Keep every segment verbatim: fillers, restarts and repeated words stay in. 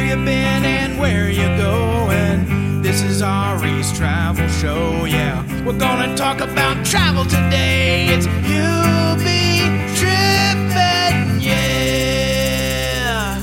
you've been and where you're going. This is Ari's travel show, yeah. We're gonna talk about travel today. It's You Be Trippin', yeah.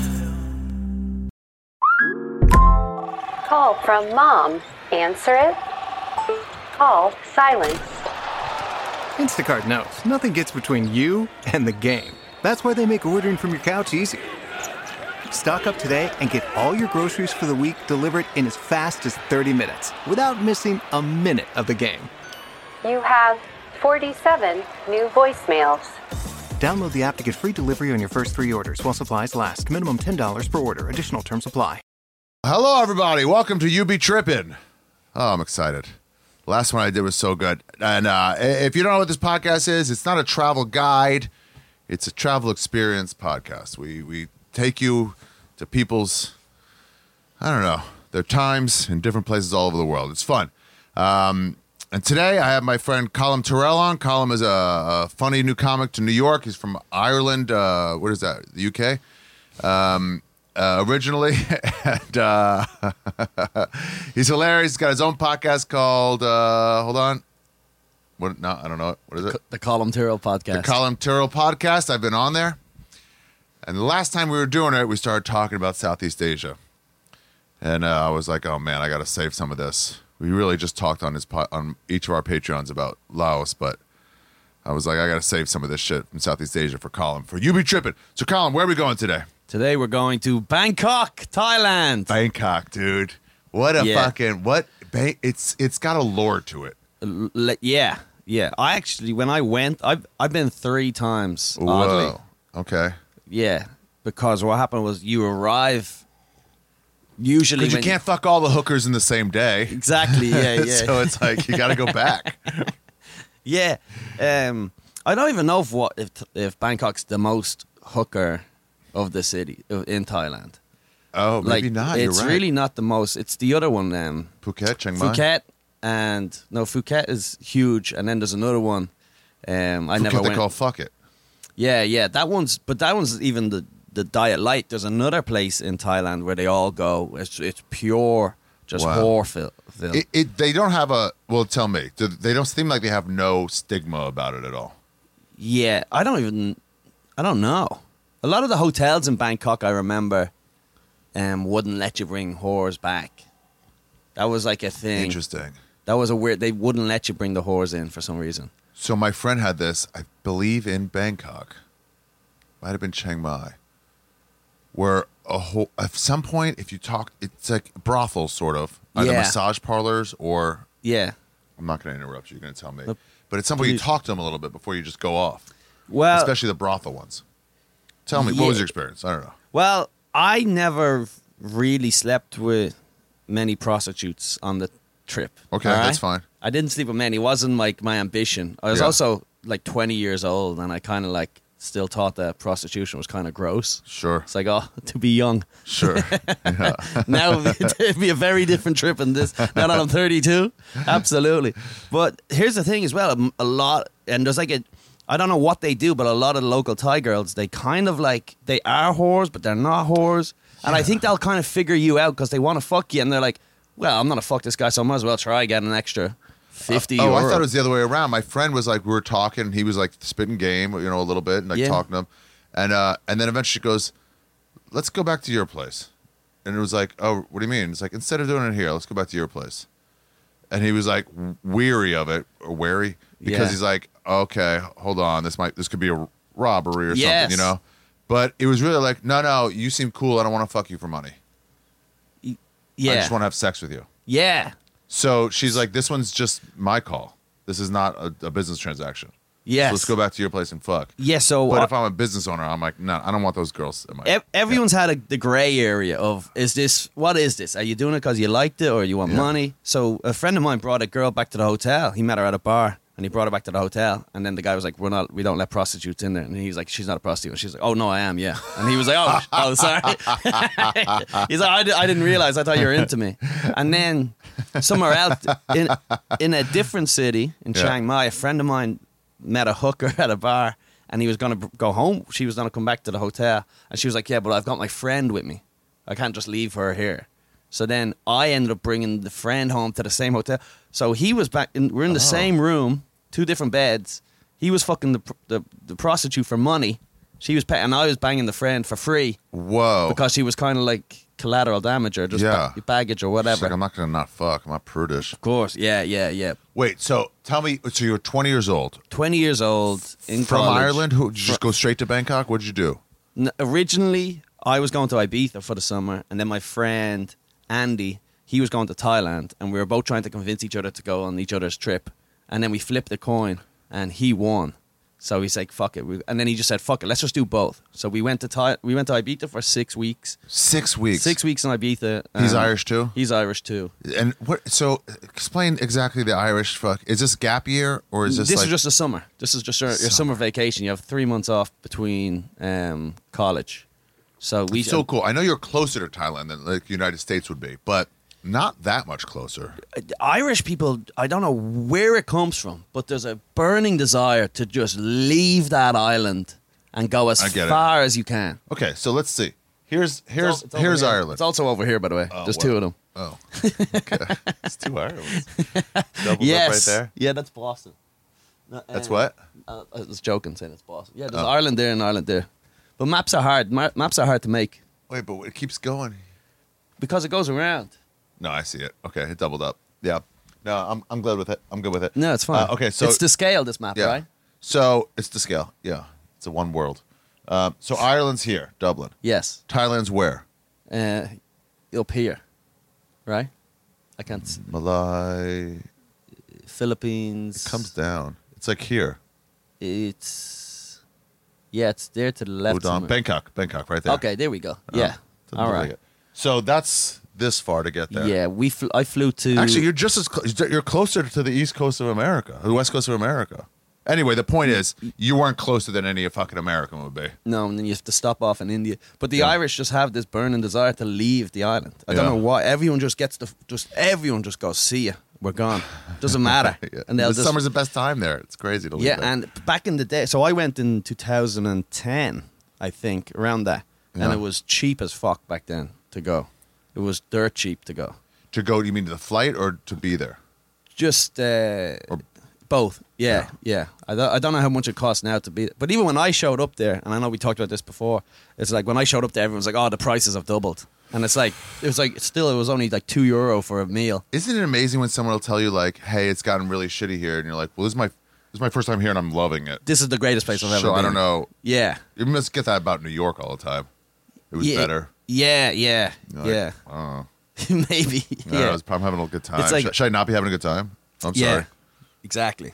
Call from mom. Answer it. Call silence. Instacart knows nothing gets between you and the game. That's why they make ordering from your couch easy. Stock up today and get all your groceries for the week delivered in as fast as thirty minutes without missing a minute of the game. You have forty-seven new voicemails. Download the app to get free delivery on your first three orders while supplies last. Minimum ten dollars per order. Additional terms apply. Hello, everybody. Welcome to You Be Trippin'. Oh, I'm excited. Last one I did was so good. And uh, if you don't know what this podcast is, it's not a travel guide. It's a travel experience podcast. We we take you to people's, I don't know, their times in different places all over the world. It's fun. Um, and today I have my friend Colm Terrell on. Colm is a, a funny new comic to New York. He's from Ireland. Uh, what is that? The U K? Um, uh, originally. and uh, he's hilarious. He's got his own podcast called, uh, hold on. What? No, I don't know. What is it? The Colm Terrell podcast. The Colm Terrell podcast. I've been on there. And the last time we were doing it, we started talking about Southeast Asia. And uh, I was like, oh, man, I got to save some of this. We really just talked on his po- on each of our Patreons about Laos, but I was like, I got to save some of this shit from Southeast Asia for Colm. For You Be Trippin'. So, Colm, where are we going today? Today we're going to Bangkok, Thailand. Bangkok, dude. What a Yeah. fucking, what, ba- it's it's got a lore to it. L- yeah, yeah. I actually, when I went, I've, I've been three times, oddly. Whoa. Okay. Yeah, because what happened was you arrive, usually Because you when- can't fuck all the hookers in the same day. Exactly, yeah, yeah. So it's like, you got to go back. Yeah. Um, I don't even know if, what, if, if Bangkok's the most hooker of the city, in Thailand. Oh, maybe like, not. You're It's right. really not the most. It's the other one. Um, Phuket, Chiang Mai. Phuket, and no, Phuket is huge, and then there's another one. Um, I Phuket never they went. call Fuck It. Yeah, yeah, that one's, but that one's even the the diet light. There's another place in Thailand where they all go. It's it's pure, just Wow. whore fil- film. It, it. They don't have a, well, tell me. Do- They don't seem like they have no stigma about it at all. Yeah, I don't even, I don't know. A lot of the hotels in Bangkok, I remember, um, wouldn't let you bring whores back. That was like a thing. Interesting. That was a weird. They wouldn't let you bring the whores in for some reason. So my friend had this, I believe in Bangkok, might have been Chiang Mai, where a whole, at some point, if you talk, it's like brothels, sort of, either Yeah. massage parlors or, Yeah. I'm not going to interrupt you, you're going to tell me. Nope. But at some point, you Please. talk to them a little bit before you just go off, Well, especially the brothel ones. Tell me, Yeah. what was your experience? I don't know. well, I never really slept with many prostitutes on the trip. Okay, all right? that's fine. I didn't sleep with many. It wasn't like my ambition. I was Yeah. also like twenty years old, and I kind of like still thought that prostitution was kind of gross. Sure, It's like, oh, to be young. sure. Yeah. Now it'd be, it'd be a very different trip in this. Now that I'm thirty-two, absolutely. But here's the thing as well: a- a lot, and there's like a, I don't know what they do, but a lot of the local Thai girls, they kind of like they are whores, but they're not whores, and I think they'll kind of figure you out because they want to fuck you, and they're like, well, I'm gonna fuck this guy, so I might as well try get an extra fifty. Oh, I euro. thought it was the other way around. My friend was like, we were talking, and he was like spitting game, you know, a little bit, and like Yeah. talking to him, and uh, and then eventually she goes, "Let's go back to your place," and it was like, "Oh, what do you mean?" It's like, instead of doing it here, let's go back to your place, and he was like weary of it or wary because Yeah. he's like, "Okay, hold on, this might this could be a robbery or Yes. something," you know, but it was really like, "No, no, you seem cool. I don't want to fuck you for money. yeah, I just want to have sex with you." yeah, So she's like, "This one's just my call. This is not a, a business transaction. yes. So let's go back to your place and fuck." Yeah, so But uh, if I'm a business owner, I'm like, no, I don't want those girls in my. ev- everyone's had a, the gray area of, is this, what is this? Are you doing it because you liked it or you want Yeah. money? So a friend of mine brought a girl back to the hotel. He met her at a bar and he brought her back to the hotel. And then the guy was like, we're not, we don't let prostitutes in there. And he's like, she's not a prostitute. And she's like, oh no, I am, yeah. And he was like, oh, oh sorry. He's like, I, di- I didn't realize, I thought you were into me. And then somewhere else, in, in a different city, in Yeah. Chiang Mai, a friend of mine met a hooker at a bar and he was going to go home. She was going to come back to the hotel. And she was like, yeah, but I've got my friend with me. I can't just leave her here. So then I ended up bringing the friend home to the same hotel. So he was back in, we're in the Oh. same room, two different beds. He was fucking the, pr- the the prostitute for money. She was paying, and I was banging the friend for free Whoa. because she was kind of like collateral damage or just Yeah. ba- baggage or She's whatever. like, I'm not gonna not fuck. I'm not prudish. Of course, yeah, yeah, yeah. Wait, so tell me, so you're twenty years old twenty years old in from college. Ireland. Who did you just go straight to Bangkok? What did you do? N- originally, I was going to Ibiza for the summer, and then my friend Andy, he was going to Thailand, and we were both trying to convince each other to go on each other's trip. And then we flipped the coin, and he won. So he's like, "Fuck it," we, and then he just said, "Fuck it, let's just do both." So we went to Thai- we went to Ibiza for six weeks. Six weeks. Six weeks in Ibiza. He's um, Irish too. He's Irish too. And what? So explain exactly the Irish fuck. Is this gap year or is this? This like, is just a summer. This is just your, your Summer. summer vacation. You have three months off between um, college. So we It's so cool. I know you're closer to Thailand than like United States would be, but not that much closer. Irish people, I don't know where it comes from, but there's a burning desire to just leave that island and go as I get it. far as you can. Okay, so let's see. Here's here's It's al- it's over here's here. Ireland. It's also over here, by the way. Oh, There's wow. two of them. Oh, okay. It's two Irelands. Doubles yes. up right there. Yeah, that's Boston. No, That's um, what? Uh, I was joking saying it's Boston. Yeah, there's Oh. Ireland there and Ireland there. But maps are hard. Ma- maps are hard to make Wait, but it keeps going. because it goes around. No, I see it. Okay, it doubled up. Yeah. No, I'm I'm glad with it. I'm good with it. No, it's fine. Uh, okay, so it's to scale this map, yeah. right? So it's the scale. Yeah, it's a one world. Um, so Ireland's here, Dublin. Yes. Thailand's where? Uh, up here, right? I can't. s- Malai Philippines. comes down. It's like here. It's yeah, it's there to the left. Udon, somewhere. Bangkok, Bangkok, right there. Okay, there we go. Oh, Yeah. doesn't All look right. like it. So that's this far to get there. Yeah, we. Fl- I flew to. Actually, you're just as close. You're closer to the east coast of America, the west coast of America. Anyway, the point is, you weren't closer than any fucking American would be. no, and then you have to stop off in India. But the Yeah. Irish just have this burning desire to leave the island. I don't Yeah. know why. Everyone just gets the. Just everyone just goes. See ya. We're gone. Doesn't matter. Yeah. And they'll the just. summer's the best time there. It's crazy to leave Yeah, there. and back in the day, so I went in two thousand ten, I think, around that, and Yeah. it was cheap as fuck back then to go. It was dirt cheap to go. To go, you mean to the flight or to be there? Just uh, Or- both. Yeah, yeah. I, don't, I don't know how much it costs now to be. But even when I showed up there, and I know we talked about this before, it's like when I showed up there, everyone's like, "Oh, the prices have doubled," and it's like it was like still it was only like two euro for a meal. Isn't it amazing when someone will tell you like, "Hey, it's gotten really shitty here," and you're like, "Well, this is my this is my first time here, and I'm loving it." This is the greatest place I've ever So been. I don't know. Yeah. You must get that about New York all the time. It was yeah, better. Yeah, yeah, You're like, yeah. I don't know. Maybe. I don't know, Yeah. I was- I'm having a good time. It's like- should, should I not be having a good time? I'm Yeah. sorry. Exactly.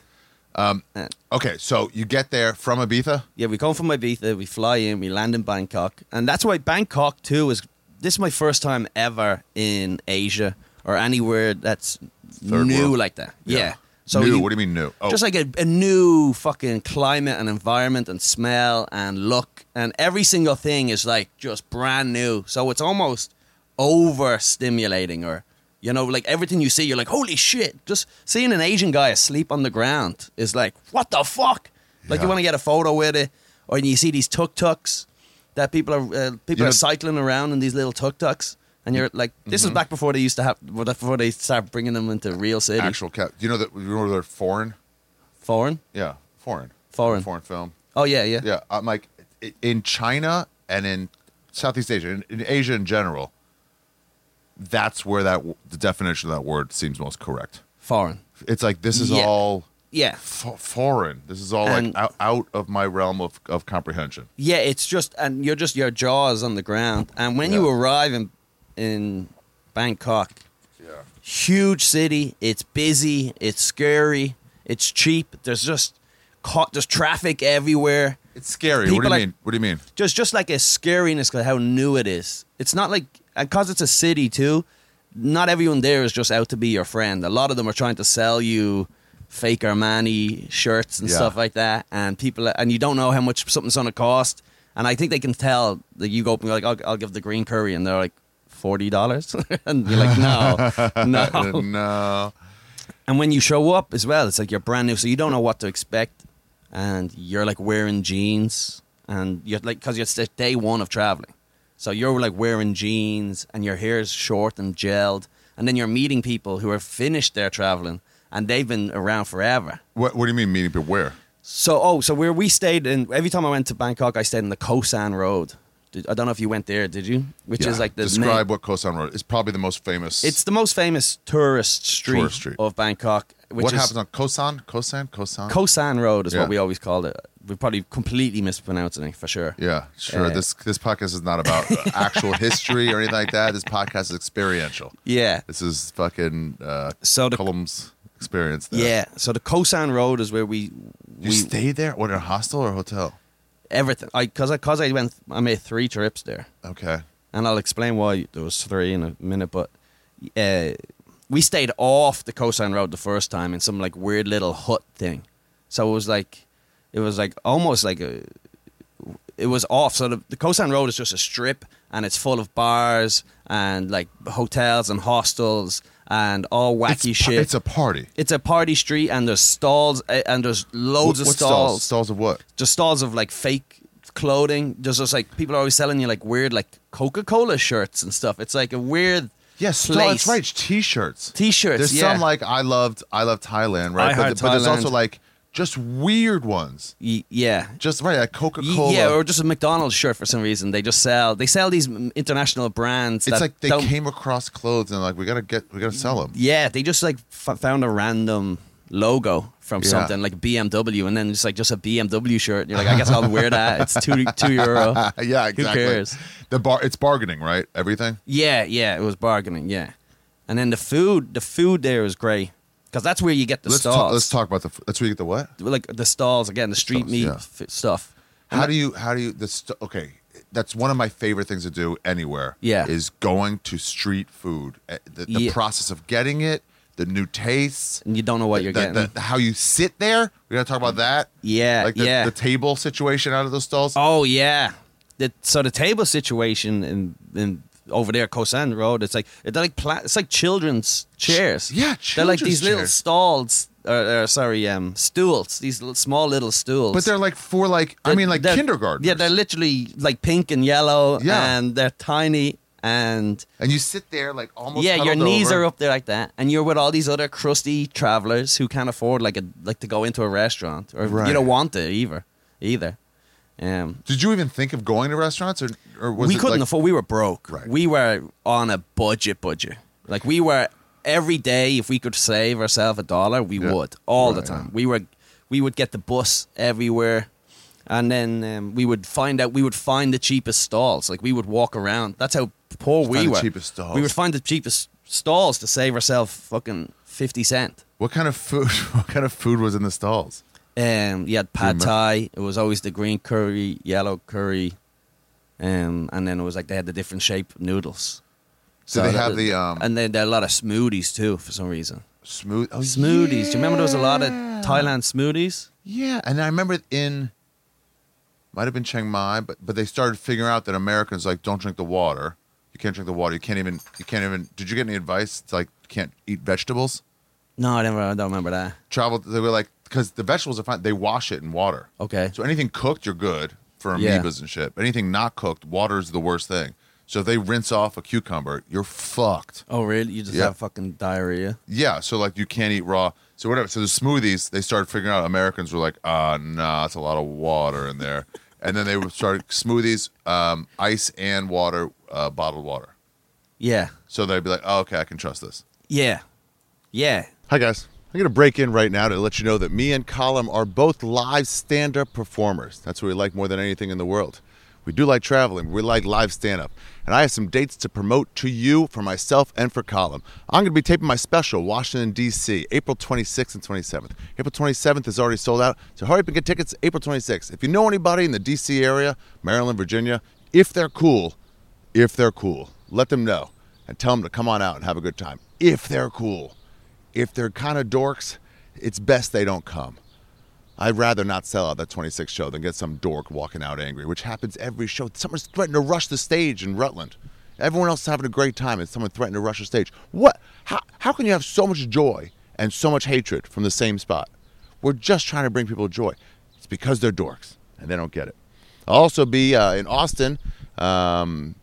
Okay, so you get there from Ibiza. Yeah, we come from Ibiza, we fly in, we land in Bangkok. And that's why Bangkok, too, is this is my first time ever in Asia or anywhere that's Third new world. like that. Yeah. So new. you- What do you mean new? Oh, Just like a, a new fucking climate and environment and smell and look. And every single thing is like just brand new. So it's almost overstimulating or, you know, like everything you see, you're like, holy shit. Just seeing an Asian guy asleep on the ground is like, what the fuck? Like Yeah. you want to get a photo with it. Or you see these tuk-tuks that people are uh, people You know- are cycling around in these little tuk-tuks. And you're like, this is back before they used to have, before they start bringing them into real city. actual cat. Do you know that? You know they're foreign? Foreign? Yeah, foreign. Foreign. Foreign film. Oh, yeah, yeah. Yeah, I'm like i- in China and in Southeast Asia, in, in Asia in general. That's where that w- the definition of that word seems most correct. Foreign. It's like this is Yeah. all Yeah. f- foreign. This is all And- like out, out of my realm of, of comprehension. Yeah, it's just, and you're just, your jaw is on the ground. And when you Yeah. arrive in, in Bangkok, Yeah. huge city, it's busy, it's scary, it's cheap. There's just, ca- there's traffic everywhere. It's scary. What People do you like- mean? What do you mean? Just, just like a scariness because how new it is. It's not like, and because it's a city too, not everyone there is just out to be your friend. A lot of them are trying to sell you fake Armani shirts and Yeah. stuff like that, and people, and you don't know how much something's going to cost. And I think they can tell that you go up and you're like, I'll, I'll give the green curry, and they're like, forty dollars, and you're like, no, no. no. And when you show up as well, it's like you're brand new, so you don't know what to expect, and you're like wearing jeans, and you're like, because it's the day one of traveling, So you're like wearing jeans and your hair's short and gelled, and then you're meeting people who are finished their traveling and they've been around forever. What What do you mean meeting people? Where? So oh, so where we stayed in, every time I went to Bangkok, I stayed in the Koh San Road. Did, I don't know if you went there, did you? Which Yeah. is like the Describe main, what Koh San Road is. Probably the most famous. It's the most famous tourist street, Tourist street. of Bangkok. Which what is happens on Koh San? Koh San? Koh San? Koh San Road is Yeah. what we always called it. We're probably completely mispronouncing it for sure. Yeah, sure. Uh, this this podcast is not about actual history or anything like that. This podcast is experiential. Yeah. This is fucking uh, So the Cullum's experience there. yeah, so the Koh San Road is where we You we stayed there? What, in a hostel or a hotel? everything. I cause I cause I went I made three trips there. Okay. And I'll explain why there was three in a minute, but uh, we stayed off the Koh San Road the first time in some like weird little hut thing. So it was like, it was like almost like a, it was off. So the, the Koh San Road is just a strip and it's full of bars and like hotels and hostels and all wacky it's, shit. It's a party. It's a party street and there's stalls uh, and there's loads what, of what stalls. stalls? Stalls of what? Just stalls of like fake clothing. There's just like people are always selling you like weird like Coca-Cola shirts and stuff. It's like a weird Yes, place. stall, that's right. T-shirts. T-shirts. There's yeah. some like I loved I love Thailand, right? I but, Heart but there's Thailand. also like just weird ones. Y- yeah. Just right, like Y- Coca-Cola. Yeah, or just a McDonald's shirt for some reason. They just sell. They sell these mm, international brands. it's that like they don't- came across clothes and like we gotta get we gotta sell them. Yeah, they just like f- found a random logo from Yeah. something like B M W, and then just like just a B M W shirt. You're like, I guess I'll wear that. It's two two euro. yeah, exactly. Who cares? The bar, it's bargaining, right? Everything. Yeah, yeah, it was bargaining. Yeah, and then the food, the food there is great because that's where you get the Let's stalls. talk. Let's talk about the. f- That's where you get the what? Like the stalls again, the street Stalls, meat yeah. f- stuff. How do you? How do you? The st- okay. That's one of my favorite things to do anywhere. Yeah. Is going to street food. Uh, The, the Yeah. process of getting it, the new tastes, And you don't know what the- you're the- getting. the- how you sit there. We gotta talk about that. Yeah, Like the, yeah. the table situation out of those stalls. Oh yeah, the, so the table situation in in over there, Koh San Road, it's like they're like pla- it's like children's chairs. Yeah, they're like children's these little chairs. stalls. Or, or sorry, um, stools. These little, small little stools. But they're like for like I They're- mean like they're- kindergarten. Yeah, they're literally like pink and yellow. Yeah. and they're tiny. And and you sit there like almost. yeah, your huddled knees over. are up there like that, and you're with all these other crusty travelers who can't afford like a like to go into a restaurant, or Right. you don't want to either, either. Um, Did you even think of going to restaurants or or was we it couldn't like, afford. We were broke. Right. We were on a budget, budget. Like we were every day. If we could save ourselves a dollar, we Yeah. would all Right, the time. yeah. We were, we would get the bus everywhere, and then um, we would find out. We would find the cheapest stalls. Like we would walk around. That's how poor we Find the were. cheapest stalls. We would find the cheapest stalls to save ourselves fucking fifty cent. What kind of food? What kind of food was in the stalls? Um, you had pad remember? thai. It was always the green curry, yellow curry, um, and then it was like they had the different shape noodles. Do they that- have the um And then there are a lot of smoothies too, for some reason. smooth oh, Smoothies. Do you remember there was a lot of yeah. Thailand smoothies? Yeah, and I remember in might have been Chiang Mai, but but they started figuring out that Americans like don't drink the water. You can't drink the water. You can't even. You can't even. Did you get any advice? It's like you can't eat vegetables. No, I never. I don't remember that. Travel. They were like because the vegetables are fine. They wash it in water. Okay. So anything cooked, you're good for Yeah. amoebas and shit. But anything not cooked, water is the worst thing. So if they rinse off a cucumber, you're fucked. Oh, really? You just Yeah. have fucking diarrhea? Yeah, so like you can't eat raw. So whatever. So the smoothies, they started figuring out Americans were like, ah, nah, it's a lot of water in there. And then they would start smoothies, um, ice and water, uh, bottled water. Yeah. So they'd be like, oh, okay, I can trust this. Yeah. Yeah. Hi, guys. I'm going to break in right now to let you know that me and Colin are both live stand-up performers. That's what we like more than anything in the world. We do like traveling. We like live stand-up. And I have some dates to promote to you for myself and for Colin. I'm going to be taping my special, Washington, D C, April twenty-sixth and twenty-seventh. April twenty-seventh is already sold out, so hurry up and get tickets April twenty-sixth. If you know anybody in the D C area, Maryland, Virginia, if they're cool, if they're cool, let them know and tell them to come on out and have a good time. If they're cool. If they're kind of dorks, it's best they don't come. I'd rather not sell out that twenty-sixth show than get some dork walking out angry, which happens every show. Someone's threatening to rush the stage in Rutland. Everyone else is having a great time, and someone threatened to rush the stage. What? How, how can you have so much joy and so much hatred from the same spot? We're just trying to bring people joy. It's because they're dorks, and they don't get it. I'll also be uh, in Austin, um,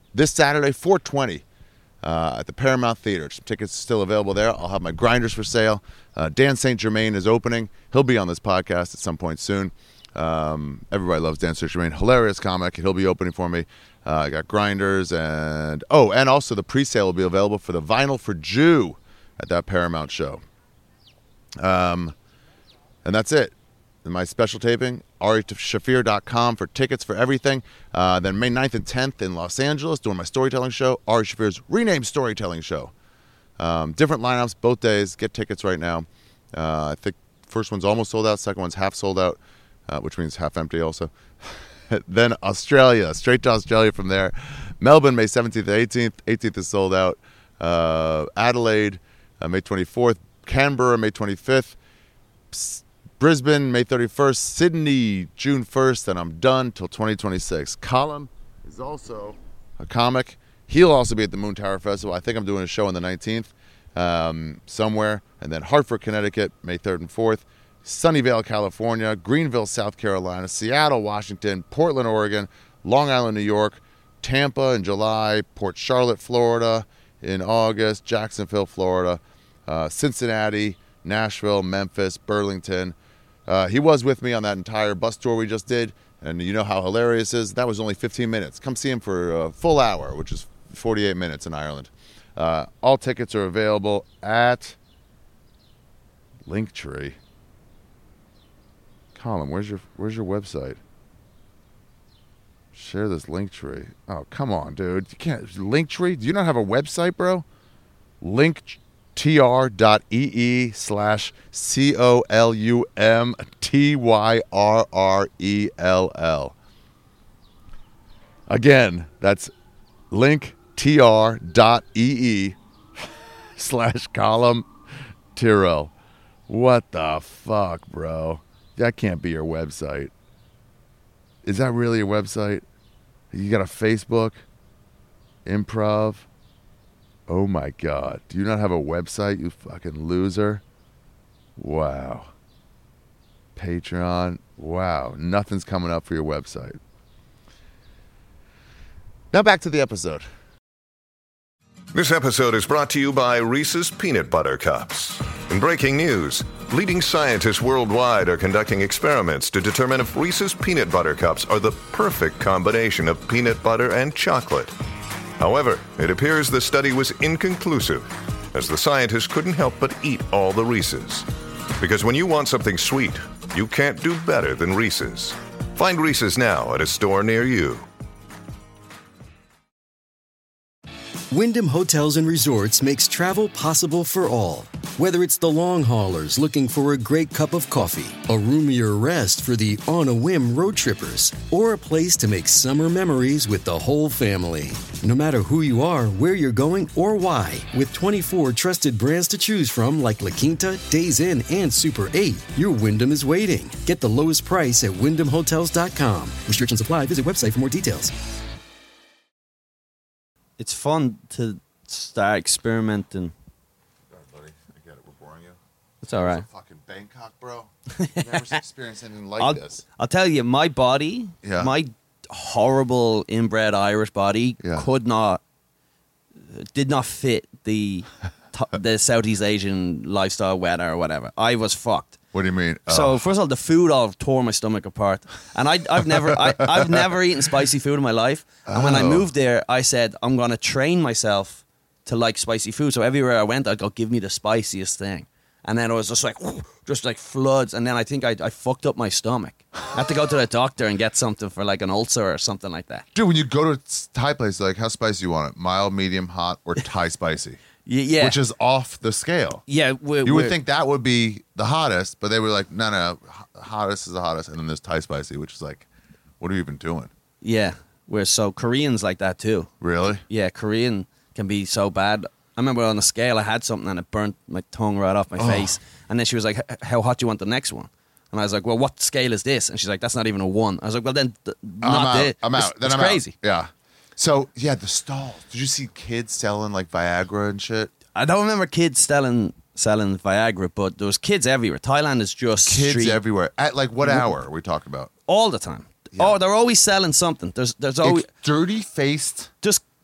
this Saturday, four twenty, uh, at the Paramount Theater. Some tickets still available there. I'll have my grinders for sale. Uh, Dan Saint Germain is opening. He'll be on this podcast at some point soon. Um, everybody loves Dan Saint Germain. Hilarious comic. He'll be opening for me. Uh, I got grinders and oh, and also the pre-sale will be available for the Vinyl for Jew at that Paramount show. Um, and that's it. And my special taping, ari shafir dot com for tickets for everything. Uh, then May ninth and tenth in Los Angeles doing my storytelling show, Ari Shafir's Renamed Storytelling Show. Um, different lineups both days. Get tickets right now. Uh, I think first one's almost sold out. Second one's half sold out, uh, which means half empty also. Then Australia, straight to Australia from there. Melbourne, May seventeenth and eighteenth. eighteenth is sold out. Uh, Adelaide, uh, May twenty-fourth. Canberra, May twenty-fifth. Psst. Brisbane, May thirty-first. Sydney, June first. And I'm done till twenty twenty-six. Colin is also a comic. He'll also be at the Moon Tower Festival. I think I'm doing a show on the nineteenth um, somewhere. And then Hartford, Connecticut, May third and fourth. Sunnyvale, California. Greenville, South Carolina. Seattle, Washington. Portland, Oregon. Long Island, New York. Tampa in July. Port Charlotte, Florida in August. Jacksonville, Florida. Uh, Cincinnati, Nashville, Memphis, Burlington. Uh, he was with me on that entire bus tour we just did. And you know how hilarious it is. That was only fifteen minutes. Come see him for a full hour, which is forty-eight minutes in Ireland. Uh, all tickets are available at Linktree. Colin, where's your where's your website? Share this Linktree. Oh, come on, dude. You can't Linktree? Do you not have a website, bro? Linktr dot ee slash C O L U M T Y R R E L L. Again, that's linktr dot ee slash column Tyrrell. What the fuck, bro? That can't be your website. Is that really your website? You got a Facebook? Improv? Oh my God. Do you not have a website, you fucking loser? Wow. Patreon? Wow. Nothing's coming up for your website. Now back to the episode. This episode is brought to you by Reese's Peanut Butter Cups. In breaking news, leading scientists worldwide are conducting experiments to determine if Reese's Peanut Butter Cups are the perfect combination of peanut butter and chocolate. However, it appears the study was inconclusive, as the scientists couldn't help but eat all the Reese's. Because when you want something sweet, you can't do better than Reese's. Find Reese's now at a store near you. Wyndham Hotels and Resorts makes travel possible for all. Whether it's the long haulers looking for a great cup of coffee, a roomier rest for the on-a-whim road trippers, or a place to make summer memories with the whole family. No matter who you are, where you're going, or why, with twenty-four trusted brands to choose from like La Quinta, Days Inn, and Super eight, your Wyndham is waiting. Get the lowest price at wyndham hotels dot com. Restrictions apply. Visit website for more details. It's fun to start experimenting. Sorry, buddy. I get it. We're boring you. It's all right. Fucking Bangkok, bro. I've never experienced anything like I'll, this. I'll tell you, my body, Yeah. my horrible inbred Irish body Yeah. could not, did not fit the t- the Southeast Asian lifestyle, weather or whatever. I was fucked. What do you mean? So Oh. first of all, the food all tore my stomach apart, and I, I've never, I, I've never eaten spicy food in my life. And when I Oh. moved there, I said I'm gonna train myself to like spicy food. So everywhere I went, I'd go, give me the spiciest thing, and then it was just like, just like floods. And then I think I, I fucked up my stomach. I had to go to the doctor and get something for like an ulcer or something like that. Dude, when you go to Thai place, like, how spicy you want it? Mild, medium, hot, or Thai spicy? Y- yeah, Which is off the scale. yeah. We're, You would we're- think that would be the hottest, but they were like, no, no, h- hottest is the hottest. And then there's Thai spicy, which is like, what are you even doing? yeah. We're so Koreans like that too. Really? Yeah, Korean can be so bad. I remember on the scale, I had something and it burnt my tongue right off my Oh. face. And then she was like, "H- how hot do you want the next one? And I was like, well, what scale is this? And she's like, that's not even a one. I was like, well, then th- I'm not out. this. I'm It's, out. Then it's I'm crazy. out. Yeah. So, yeah, the stalls. Did you see kids selling like Viagra and shit? I don't remember kids selling selling Viagra, but there was kids everywhere. Thailand is just Kids street everywhere. At like what hour are we talking about? all the time. Yeah. Oh, they're always selling something. There's there's always It's dirty faced. just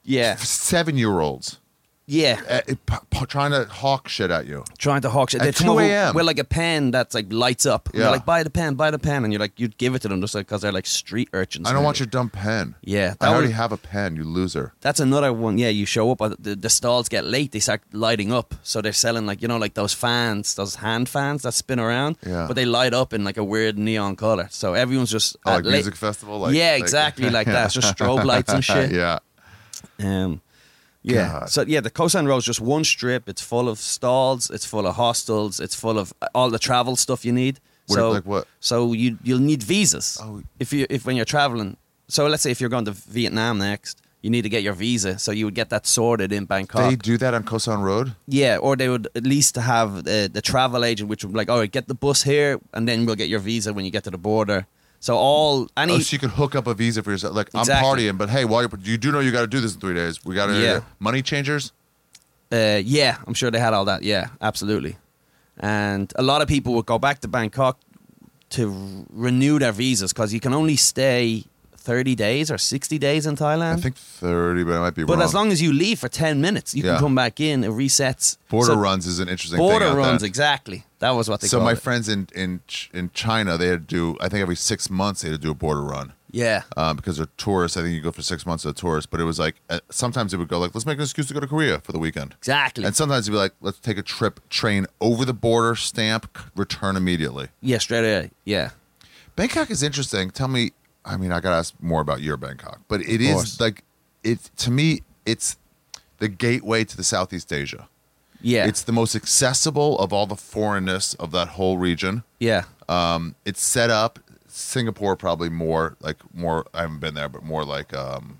Yeah. seven year olds. Yeah. Uh, it- p- p- trying to hawk shit at you. Trying to hawk shit. At They come two over a.m. with like a pen that's like lights up. And Yeah. They're like, buy the pen, buy the pen. And you're like, you'd give it to them just like because they're like street urchins. I don't really. want your dumb pen. Yeah. I that already was- have a pen, you loser. That's another one. Yeah, you show up, uh, the, the stalls get late, they start lighting up. So they're selling like, you know, like those fans, those hand fans that spin around. Yeah. But they light up in like a weird neon color. So everyone's just. Oh, at like late- music festival? Like, yeah, like- exactly like that. It's just strobe lights and shit. yeah. Um, yeah. God. So yeah, the Coastline Road is just one strip. It's full of stalls. It's full of hostels. It's full of all the travel stuff you need. What- so like what? So you you'll need visas Oh. if you if when you're traveling. So let's say if you're going to Vietnam next, you need to get your visa. So you would get that sorted in Bangkok. They do that on Koh San Road? Yeah, or they would at least have the, the travel agent, which would be like, all right, get the bus here, and then we'll get your visa when you get to the border. So all any Oh, so you could hook up a visa for yourself. Like, Exactly. I'm partying, but hey, while you're, you do know you got to do this in three days. We got to Yeah. money changers. Uh, yeah, I'm sure they had all that. Yeah, absolutely. And a lot of people would go back to Bangkok to r- renew their visas because you can only stay thirty days or sixty days in Thailand. I think thirty, but I might be but wrong. as long as you leave for ten minutes, you Yeah. can come back in. It resets. Border So runs is an interesting Border thing. out runs, there. exactly. That was what they So called my it. friends in, in Ch- in China, they had to do, I think every six months they had to do a border run. Yeah. Um, because they're tourists. I think you go for six months as a tourist. But it was like, uh, sometimes it would go like, let's make an excuse to go to Korea for the weekend. Exactly. And sometimes it'd be like, let's take a trip, train over the border, stamp, c- return immediately. Yeah, straight away. Yeah. Bangkok is interesting. Tell me, I mean, I got to ask more about your Bangkok. But it is course. like, it to me, it's the gateway to the Southeast Asia. Yeah. It's the most accessible of all the foreignness of that whole region. yeah. Um, it's set up Singapore probably more like more. I haven't been there, but more like um,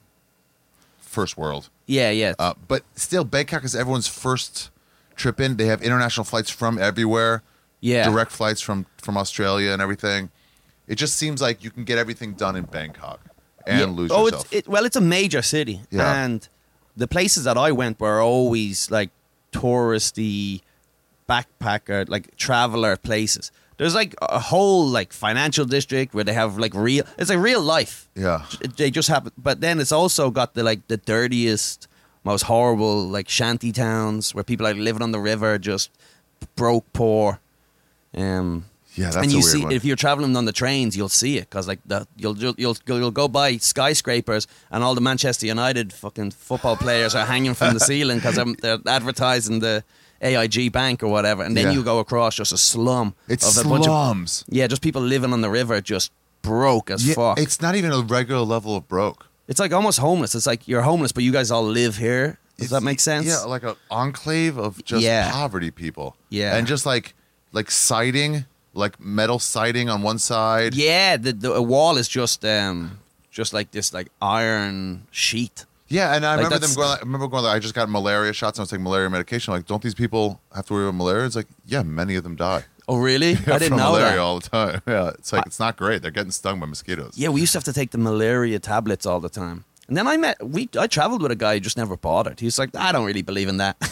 first world. Yeah, yeah. Uh, but still, Bangkok is everyone's first trip in. They have international flights from everywhere. Yeah. direct flights from from Australia and everything. It just seems like you can get everything done in Bangkok and Yeah. lose oh, yourself. It's, it, well, it's a major city. Yeah. And the places that I went were always like touristy, backpacker, like traveler places. There's like a whole like financial district where they have like real, it's like real life. yeah, They just happen, but then it's also got the like the dirtiest, most horrible like shanty towns where people are living on the river, just broke, poor. Um, yeah. That's and a you weird see, one. if you're traveling on the trains, you'll see it because like the, you'll, you'll you'll you'll go by skyscrapers and all the Manchester United fucking football players are hanging from the ceiling because they're, they're advertising the A I G Bank or whatever, and then Yeah. you go across just a slum. It's of a bunch of slums. yeah, just people living on the river, just broke as Yeah, fuck. it's not even a regular level of broke. It's like almost homeless. It's like you're homeless, but you guys all live here. Does It's- that make sense? Yeah, like an enclave of just Yeah. poverty people. Yeah. and just like like siding, like metal siding on one side. Yeah, the, the a wall is just um just like this like iron sheet. Yeah, and I Like, remember them that's- going. Like, I remember going. Like, I just got malaria shots. and I was taking malaria medication. Like, don't these people have to worry about malaria? It's like, yeah, many of them die. Oh really? I didn't from know malaria that. all the time. Yeah, it's like it's not great. They're getting stung by mosquitoes. Yeah, we used to have to take the malaria tablets all the time. And then I met we I traveled with a guy who just never bothered. He was like, I don't really believe in that.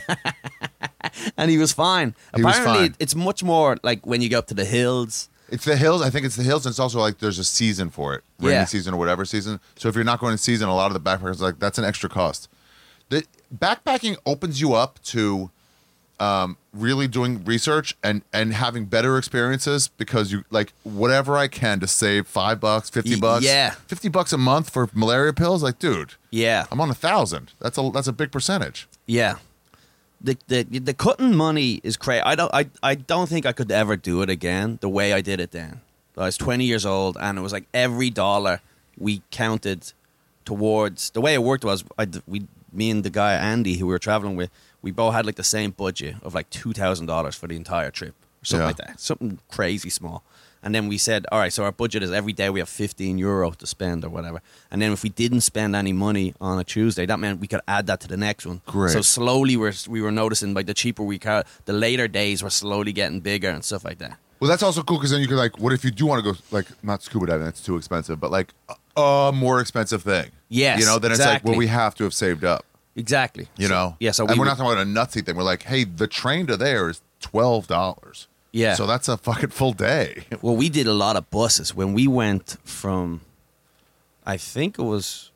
And he was fine. He was Apparently fine. it's much more like when you go up to the hills. It's the hills. I think it's the hills, and it's also like there's a season for it, rainy Yeah. season or whatever season. So if you're not going in season, a lot of the backpackers are like that's an extra cost. The backpacking opens you up to um, really doing research and and having better experiences because you like whatever I can to save five bucks, fifty Y- bucks, yeah. fifty bucks a month for malaria pills. Like, dude, Yeah. I'm on a thousand. That's a that's a big percentage. Yeah. The the the cutting money is crazy. I don't I, I don't think I could ever do it again the way I did it then. I was twenty years old and it was like every dollar we counted towards the way it worked was I d- we me and the guy Andy who we were traveling with, we both had like the same budget of like two thousand dollars for the entire trip or something Yeah. like that. Something crazy small. And then we said, all right, so our budget is every day we have fifteen euro to spend or whatever. And then if we didn't spend any money on a Tuesday, that meant we could add that to the next one. Great. So slowly we're, we were noticing like the cheaper we car, the later days were slowly getting bigger and stuff like that. Well, that's also cool because then you could like, what if you do want to go like not scuba diving? That's too expensive, but like a, a more expensive thing. Yes, you know. Then it's like, exactly. well, we have to have saved up. Exactly. You So- know. Yeah. So and we we're were- not talking about a nutsy thing. We're like, hey, the train to there is twelve dollars. Yeah. So that's a fucking full day. Well, we did a lot of buses when we went from, I think it was,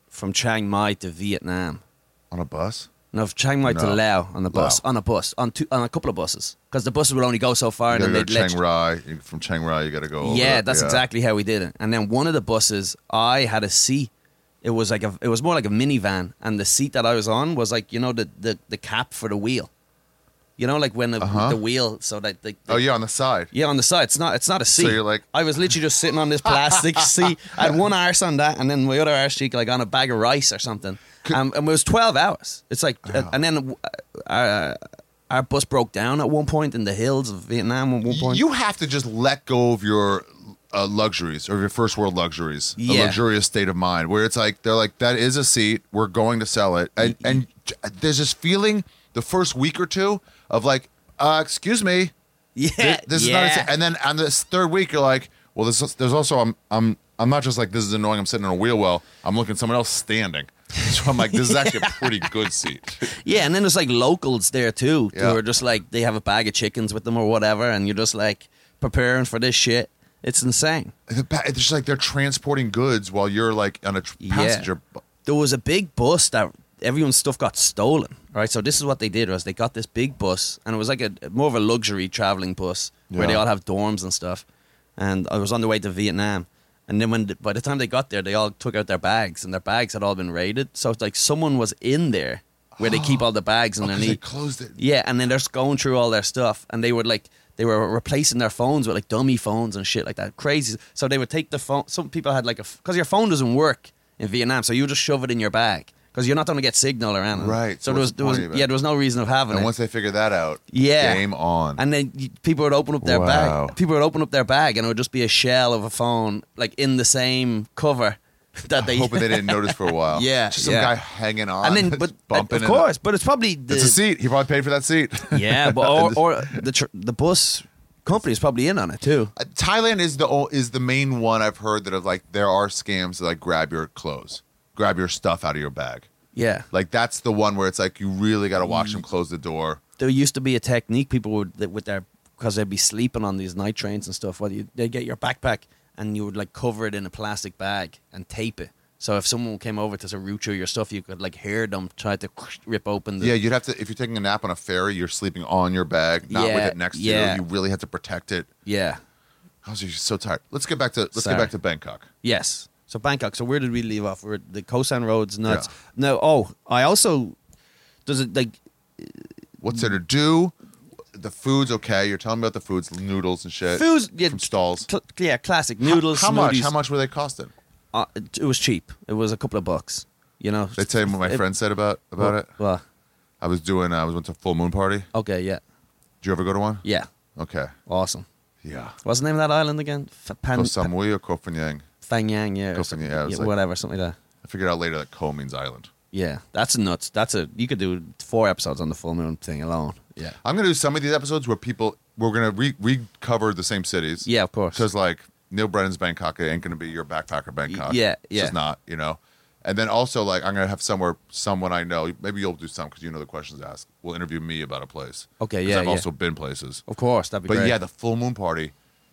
from Chiang Mai to Vietnam. On a bus? No, from Chiang Mai to No. Laos on the bus. Laos. On a bus. On two, on a couple of buses. Because the buses would only go so far. You and gotta then go they'd to let Chiang you- Rai. You- From Chiang Rai, you got to go over. Yeah, it. that's exactly how we did it. And then one of the buses, I had a seat. It was like a, it was more like a minivan, and the seat that I was on was like, you know, the the, the cap for the wheel. You know, like when the, Uh-huh. the wheel, so that the, the Oh, yeah, on the side. yeah, on the side. It's not. It's not a seat. you're like- I was literally just sitting on this plastic seat. I had one arse on that, and then my other arse cheek like on a bag of rice or something. Um, and it was twelve hours. It's like, uh, and then uh, our, our bus broke down at one point in the hills of Vietnam. At one point, You have to just let go of your uh, luxuries or your first world luxuries, a Yeah. luxurious state of mind, where it's like they're like, that is a seat, we're going to sell it, and and j- there's this feeling the first week or two of like, uh, excuse me, yeah, this, this yeah. is not, a, and then on this third week you're like, well, this is, there's also I'm I'm I'm not just like this is annoying. I'm sitting in a wheel well. I'm looking at someone else standing, so I'm like, this is actually a pretty good seat. Yeah, and then there's like locals there too, Yeah. who are just like they have a bag of chickens with them or whatever, and you're just like preparing for this shit. It's insane. The ba- It's just like they're transporting goods while you're like on a tr- Yeah. passenger. bu- There was a big bus that everyone's stuff got stolen. Right, so this is what they did was they got this big bus, and it was like a more of a luxury traveling bus where they Yeah. all have dorms and stuff. And I was on the way to Vietnam, and then when the, by the time they got there, they all took out their bags, and their bags had all been raided. So it's like someone was in there where they keep all the bags Oh, 'cause underneath. they closed it. Yeah, and then they're just going through all their stuff, and they would like they were replacing their phones with like dummy phones and shit like that, crazy. So they would take the phone. Some people had like a because your phone doesn't work in Vietnam, so you just shove it in your bag because you're not going to get signal around it. Right, So, so there was what's the there was point of it? yeah there was no reason of having And it. once they figure that out, Yeah. game on. And then you, people would open up their Wow. bag. People would open up their bag, and it would just be a shell of a phone, like in the same cover that they. hoping they didn't notice for a while. Yeah, just some yeah. guy hanging on. And then, that's but bumping of in course, but it's probably the, The, it's a seat. He probably paid for that seat. Yeah, but or, or the tr- the bus company is probably in on it too. Uh, Thailand is the o- is the main one I've heard that of like there are scams that like grab your clothes, grab your stuff out of your bag. Yeah, Like that's the one where it's like you really got to watch them close the door. there used to be a technique people would that with their because they'd be sleeping on these night trains and stuff. Where you they get your backpack and you would like cover it in a plastic bag and tape it. So if someone came over to root through your stuff, you could like hear them try to rip open the. Yeah, you'd have to if you're taking a nap on a ferry, you're sleeping on your bag, not with Yeah, it next to yeah. you. You really have to protect it. Yeah. I was just so tired. Let's get back to let's Sorry. get back to Bangkok. Yes. So Bangkok. So where did we leave off? We're the Koh San Roads nuts. Yeah. No. Oh, I also does it like What's there to do? The food's okay. You're telling me about the foods, noodles and shit. Foods, yeah, from stalls. cl- yeah, classic noodles. How, how much? smoothies. How much were they costing? Uh, it, it was cheap. It was a couple of bucks. You know. They tell you what my It- friend said about about it. Well, I was doing. I was went to a full moon party. okay, yeah, Did you ever go to one? yeah, Okay. awesome. Yeah. What's the name of that island again? F- Pan, Koh Samui or Koh Phangan? Phang Yang, yeah, or Koh something- Phangan, yeah, it was like- whatever, something like that. I figured out later that Koh means island. Yeah, that's nuts. That's a you could do four episodes on the full moon thing alone. Yeah, I'm gonna do some of these episodes where people we're gonna re recover the same cities. yeah, of course. Because like Neil Brennan's Bangkok ain't gonna be your backpacker Bangkok. yeah, It's yeah. just not. You know. And then also like I'm gonna have somewhere someone I know. Maybe you'll do some because you know the questions to ask. Will interview me about a place. Okay, 'Cause yeah, I've yeah. also been places. Of course, that'd be But great. yeah, the full moon party.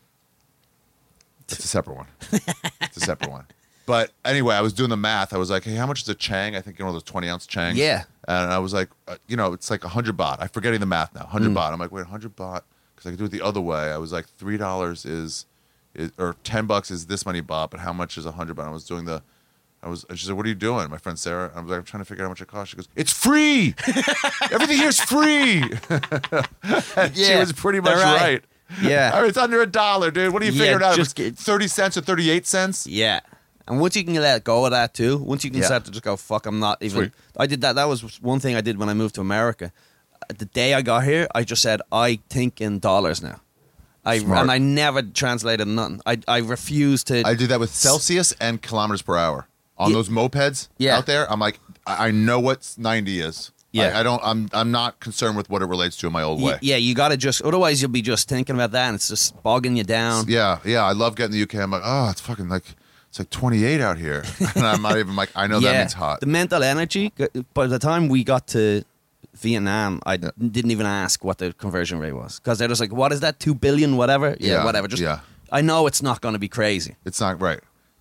It's a separate one. It's a separate one. But anyway, I was doing the math. I was like, hey, how much is a Chang? I think you know those twenty ounce Changs. Yeah. And I was like, uh, you know, it's like one hundred baht. I'm forgetting the math now. one hundred Mm. baht. I'm like, wait, one hundred baht? Because I could do it the other way. I was like, three dollars is, is, or ten bucks is this many baht, but how much is one hundred baht? I was doing the, I was, she said, what are you doing? My friend Sarah. I was like, I'm trying to figure out how much it costs. She goes, it's free. Everything here's free. And she Yeah, was pretty much they're right. right. Yeah. I mean, it's under a dollar, dude. What do you Yeah, figure it out? just It was get- thirty cents or thirty-eight cents? Yeah. And once you can let go of that too, once you can Yeah. start to just go, fuck, I'm not even. Sweet. I did that. That was one thing I did when I moved to America. Uh, The day I got here, I just said, I think in dollars now. I Smart. And I never translated nothing. I, I refused to. I did that with Celsius and kilometers per hour on Yeah. those mopeds Yeah. out there. I'm like, I, I know what ninety is. Yeah. I, I don't. I'm. I'm not concerned with what it relates to in my old Y- way. yeah, you got to just. Otherwise, you'll be just thinking about that, and it's just bogging you down. Yeah, yeah. I love getting to the U K. I'm like, oh, it's fucking like, it's like twenty-eight out here, and I'm not even like, I know that means hot. The mental energy. By the time we got to Vietnam, I Yeah. didn't even ask what the conversion rate was because they're just like, "What is that? Two billion, whatever." Yeah, Yeah, whatever. Just yeah. I know it's not going to be crazy. It's not right.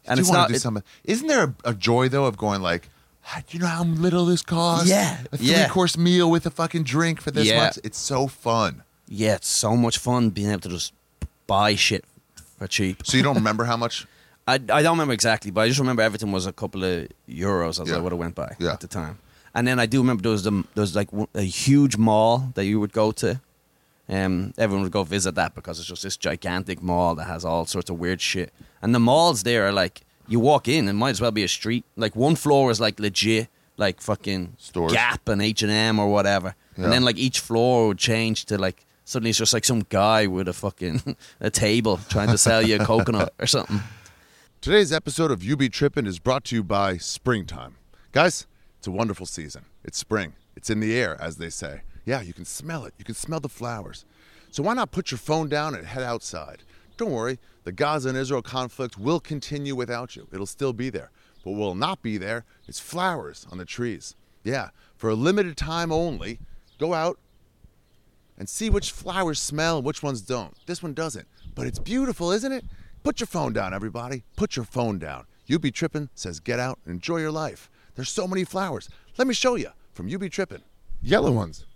And do it's want not. to do it- something. Isn't there a, a joy though of going like, "Ah, do you know how little this costs? Yeah, a three yeah. course meal with a fucking drink for this Yeah. much. It's so fun. yeah, it's so much fun being able to just buy shit for cheap. So you don't remember how much? I, I don't remember exactly, but I just remember everything was a couple of euros as Yeah. I would have went by Yeah. at the time. And then I do remember there was, the, there was like one- a huge mall that you would go to. Um, everyone would go visit that because it's just this gigantic mall that has all sorts of weird shit. And the malls there are like, you walk in, it might as well be a street. Like one floor is like legit, like fucking Stores. Gap and H and M or whatever. Yeah. And then like each floor would change to like, suddenly it's just like some guy with a fucking a table trying to sell you a coconut or something. Today's episode of You Be Trippin' is brought to you by Springtime. Guys, it's a wonderful season. It's spring. It's in the air, as they say. Yeah, you can smell it. You can smell the flowers. So why not put your phone down and head outside? Don't worry, the Gaza and Israel conflict will continue without you. It'll still be there. But what will not be there is flowers on the trees. Yeah, for a limited time only, go out and see which flowers smell and which ones don't. This one doesn't. But it's beautiful, isn't it? Put your phone down, everybody. Put your phone down. You Be Trippin' says get out and enjoy your life. There's so many flowers. Let me show you from You Be Trippin'. Yellow ones.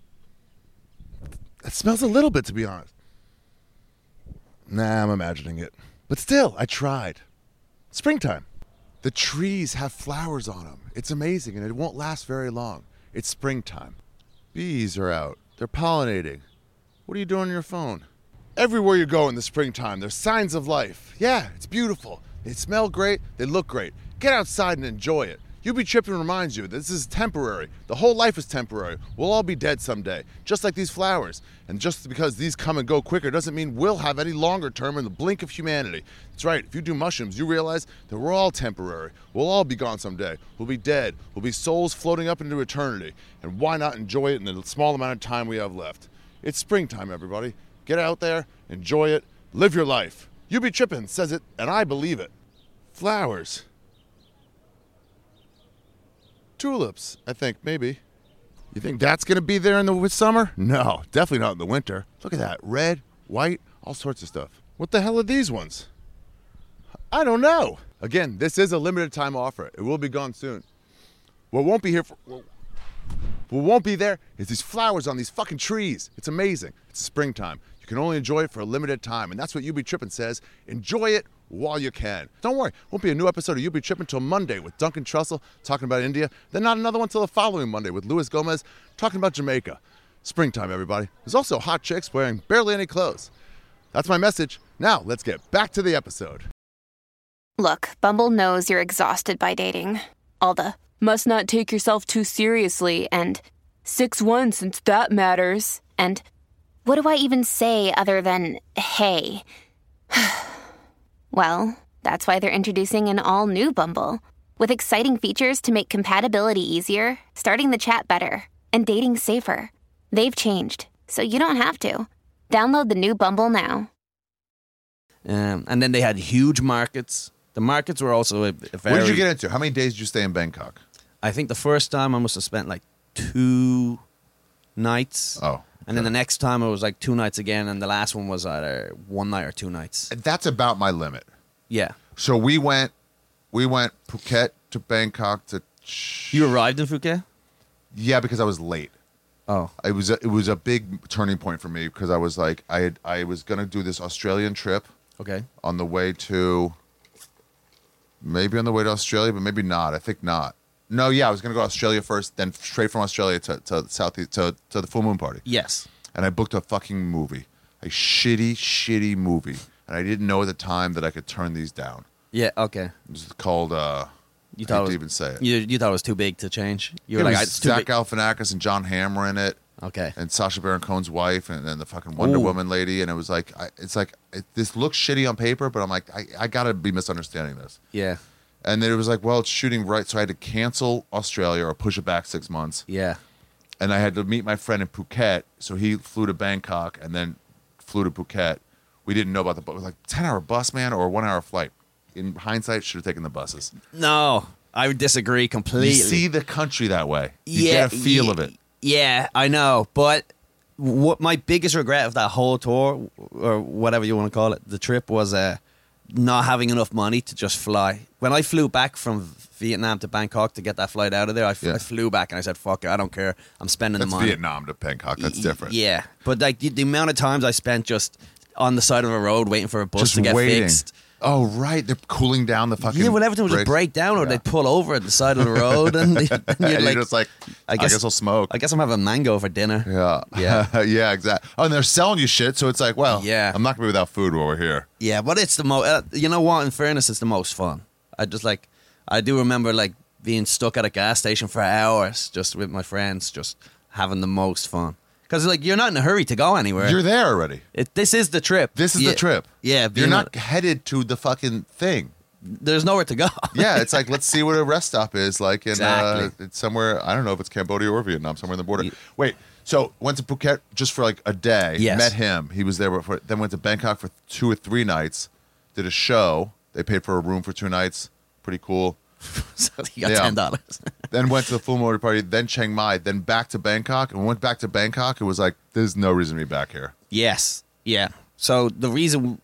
That smells a little bit, to be honest. Nah, I'm imagining it. But still, I tried. Springtime. The trees have flowers on them. It's amazing, and it won't last very long. It's springtime. Bees are out. They're pollinating. What are you doing on your phone? Everywhere you go in the springtime, there's signs of life. Yeah, it's beautiful. They smell great. They look great. Get outside and enjoy it. You Be Trippin' reminds you that this is temporary. The whole life is temporary. We'll all be dead someday, just like these flowers. And just because these come and go quicker doesn't mean we'll have any longer term in the blink of humanity. That's right. If you do mushrooms, you realize that we're all temporary. We'll all be gone someday. We'll be dead. We'll be souls floating up into eternity. And why not enjoy it in the small amount of time we have left? It's springtime, everybody. Get out there, enjoy it, live your life. You Be Trippin' says it, and I believe it. Flowers. Tulips, I think, maybe. You think that's going to be there in the summer? No, definitely not in the winter. Look at that. Red, white, all sorts of stuff. What the hell are these ones? I don't know. Again, this is a limited time offer. It will be gone soon. What won't be here for... What won't be there is these flowers on these fucking trees. It's amazing. It's springtime. You can only enjoy it for a limited time. And that's what You Be Trippin' says. Enjoy it while you can. Don't worry, won't be a new episode of You Be Trippin' till Monday with Duncan Trussell talking about India. Then not another one till the following Monday with Luis Gomez talking about Jamaica. Springtime, everybody. There's also hot chicks wearing barely any clothes. That's my message. Now, let's get back to the episode. Look, Bumble knows you're exhausted by dating. All the must not take yourself too seriously and six one since that matters. And what do I even say other than hey? Well, that's why they're introducing an all-new Bumble with exciting features to make compatibility easier, starting the chat better, and dating safer. They've changed, so you don't have to. Download the new Bumble now. Um, and then they had huge markets. The markets were also a, a very... What did you get into? How many days did you stay in Bangkok? I think the first time I must have spent like two nights. Oh. And then the next time it was like two nights again, and the last one was either one night or two nights. That's about my limit. Yeah. So we went, we went Phuket to Bangkok to. You arrived in Phuket? Yeah, because I was late. Oh. It was a, it was a big turning point for me because I was like I had, I was gonna do this Australian trip. Okay. On the way to. Maybe on the way to Australia, but maybe not. I think not. No, yeah, I was gonna go to Australia first, then straight from Australia to to Southeast to to the full moon party. Yes. And I booked a fucking movie, a shitty, shitty movie, and I didn't know at the time that I could turn these down. Yeah. Okay. It was called. Uh, You I thought hate it was, to even say it. You you thought it was too big to change. You It were like, was it's too Zach big. Galifianakis and John Hamm were in it. Okay. And Sacha Baron Cohen's wife, and then the fucking Wonder Ooh. Woman lady, and it was like, I, it's like it, this looks shitty on paper, but I'm like, I, I gotta be misunderstanding this. Yeah. And then it was like, well, it's shooting right, so I had to cancel Australia or push it back six months. Yeah. And I had to meet my friend in Phuket, so he flew to Bangkok and then flew to Phuket. We didn't know about the bus. It was like ten hour bus, man, or a one hour flight. In hindsight, should have taken the buses. No, I would disagree completely. You see the country that way. You yeah, get a feel yeah, of it. Yeah, I know. But what my biggest regret of that whole tour, or whatever you want to call it, the trip was uh, not having enough money to just fly. When I flew back from Vietnam to Bangkok to get that flight out of there, I, f- Yeah. I flew back and I said, fuck it, I don't care. I'm spending That's the money. Vietnam to Bangkok. That's Y- different. Yeah. But like the, the amount of times I spent just on the side of a road waiting for a bus Just to get waiting. fixed. Oh, right. They're cooling down the fucking. Yeah, well, everything would just brakes. break down or Yeah. they'd pull over at the side of the road and, they, and you're And like, you're just like, I guess, I'll smoke. I guess I'm having mango for dinner. yeah. Yeah. yeah, exactly. Oh, and they're selling you shit. So it's like, well, Yeah. I'm not going to be without food while we're here. Yeah, but it's the most, uh, you know what, in fairness, it's the most fun. I just like, I do remember like being stuck at a gas station for hours just with my friends, just having the most fun. Because like, you're not in a hurry to go anywhere. You're there already. It, this is the trip. This is Yeah. the trip. Yeah. You're being not a- headed to the fucking thing. there's nowhere to go. Yeah, it's like, let's see what a rest stop is like in uh, Exactly. it's somewhere, I don't know if it's Cambodia or Vietnam, somewhere in the border. Ye- Wait, so went to Phuket just for like a day, Yes. met him. He was there before, then went to Bangkok for two or three nights, did a show. They paid for a room for two nights. Pretty cool. So you got Yeah. ten dollars. Then went to the full moon party, then Chiang Mai, then back to Bangkok. And went back to Bangkok, it was like, there's no reason to be back here. Yes. Yeah. So the reason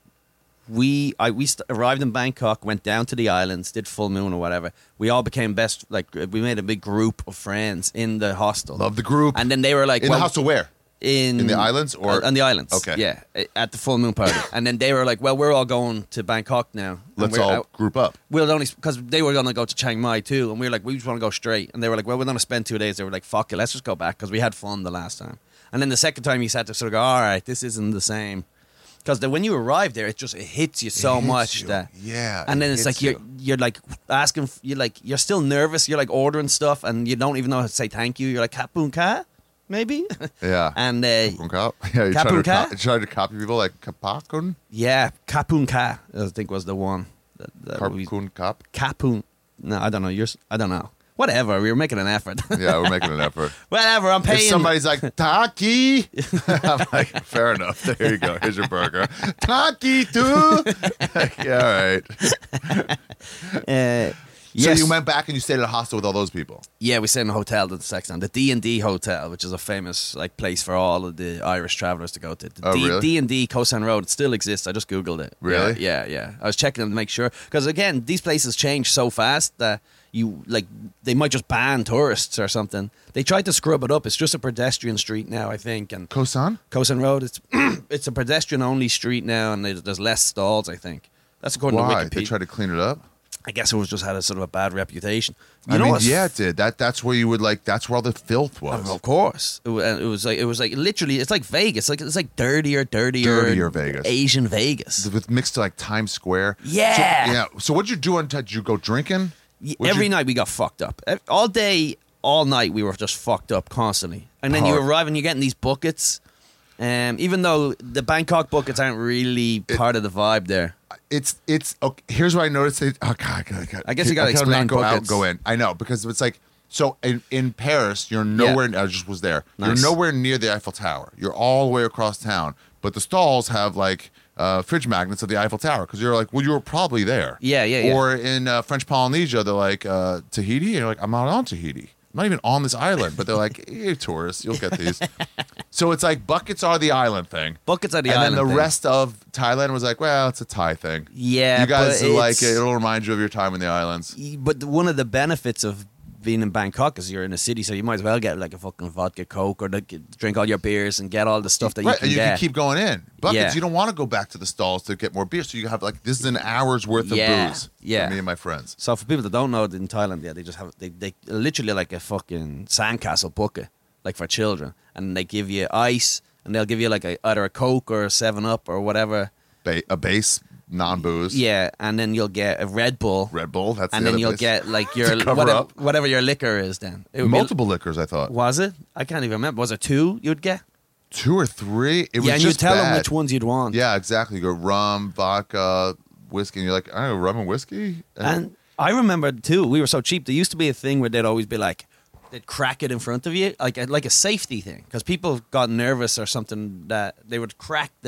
we I we st- arrived in Bangkok, went down to the islands, did full moon or whatever. We all became best. Like we made a big group of friends in the hostel. Love the group. And then they were like, In well, the hostel where? in In the islands or- on the islands? Okay. Yeah, at the full moon party. And then they were like, well, we're all going to Bangkok now. And Let's we're all out- group up. We'll only because they were gonna go to Chiang Mai too, and we were like, we just want to go straight. And they were like, well, we're gonna spend two days. They were like, fuck it, let's just go back because we had fun the last time. And then the second time you sat to sort of go, all right, this isn't the same. Because when you arrive there, it just it hits you so hits much you. that Yeah, and it then it's hits like you're you. you're like asking, you're like you're still nervous. You're like ordering stuff, and you don't even know how to say thank you. You're like Kapun Ka, maybe. Yeah. and uh, Kapun Ka? Yeah, you try to, Kapun Ka? co- you try to copy people like Kapakun? yeah, Kapun Ka, I think was the one. That, that we- Karpun Kap? Kapun. No, I don't know. You're. s- I don't know. Whatever. We were making an effort. Yeah, we're making an effort. Whatever. I'm If paying. somebody's like, Taki, I'm like, fair enough. There you go. Here's your burger. Taki, too. Yeah, all right. Uh, So yes. you went back and you stayed at a hostel with all those people. Yeah, we stayed in a hotel the second time, the D and D Hotel, which is a famous like place for all of the Irish travelers to go to. The Oh, D- really? D and D Kosan Road, it still exists. I just googled it. Really? Yeah, yeah, yeah. I was checking them to make sure because again, these places change so fast that you like they might just ban tourists or something. They tried to scrub it up. It's just a pedestrian street now, I think, and Kosan? Kosan Road. It's it's a pedestrian only street now, and there's, there's less stalls. I think that's according Why? to They Wikipedia. tried to clean it up? I guess it was just had a sort of a bad reputation. You I know mean, what's yeah, it did. That That's where you would like, that's where all the filth was. Of course, it was, and it was like it was like literally. It's like Vegas. Like it's like dirtier, dirtier, Dirtier Vegas. Asian Vegas. With mixed to like Times Square. Yeah. So, yeah. So what'd you do on Did you go drinking? Y- What'd Every you- night we got fucked up. Ev- All day, all night we were just fucked up constantly. And then you Hard. arrive and you're getting these buckets. Um, even though the Bangkok buckets aren't really part of the vibe there. It's it's okay. Here's what I noticed. It, oh God, God, God. I guess you gotta I gotta explain not go out and buckets. go in. I know because it's like so in, in Paris. You're nowhere. I just was there. Nice. You're nowhere near the Eiffel Tower. You're all the way across town. But the stalls have like uh, fridge magnets of the Eiffel Tower because you're like, well, you were probably there. Yeah, yeah, yeah. Or in uh, French Polynesia, they're like uh, Tahiti. And you're like, I'm not on Tahiti. I'm not even on this island. But they're like, hey, tourists, you'll get these. So it's like buckets are the island thing. Buckets are the and island then the thing. rest of Thailand was like, well, it's a Thai thing. Yeah, you guys but like it's- it. It'll remind you of your time in the islands. But one of the benefits of being in Bangkok is you're in a city, so you might as well get like a fucking vodka Coke or like, drink all your beers and get all the stuff that you Right, can and you get. can keep going in buckets. Yeah. You don't want to go back to the stalls to get more beer, so you have like this is an hour's worth of Yeah, booze. yeah. for me and my friends. So for people that don't know, in Thailand, yeah, they just have they they literally like a fucking sandcastle bucket, like for children, and they give you ice, and they'll give you like a, either a Coke or a Seven Up or whatever. Ba- a base non booze. Yeah, and then you'll get a Red Bull, Red Bull. That's and the then other you'll place. get like your cover whatever, up. whatever your liquor is. Then it would be- multiple liquors. I thought was it? I can't even remember. Was it two you'd get? two or three. It was yeah, and you just tell them bad. which ones you'd want. Yeah, exactly. You go rum, vodka, whiskey, and you're like, I don't know, rum and whiskey. And I remember too, we were so cheap. There used to be a thing where they'd always be like, they'd crack it in front of you, like a, like a safety thing, because people got nervous or something that they would crack the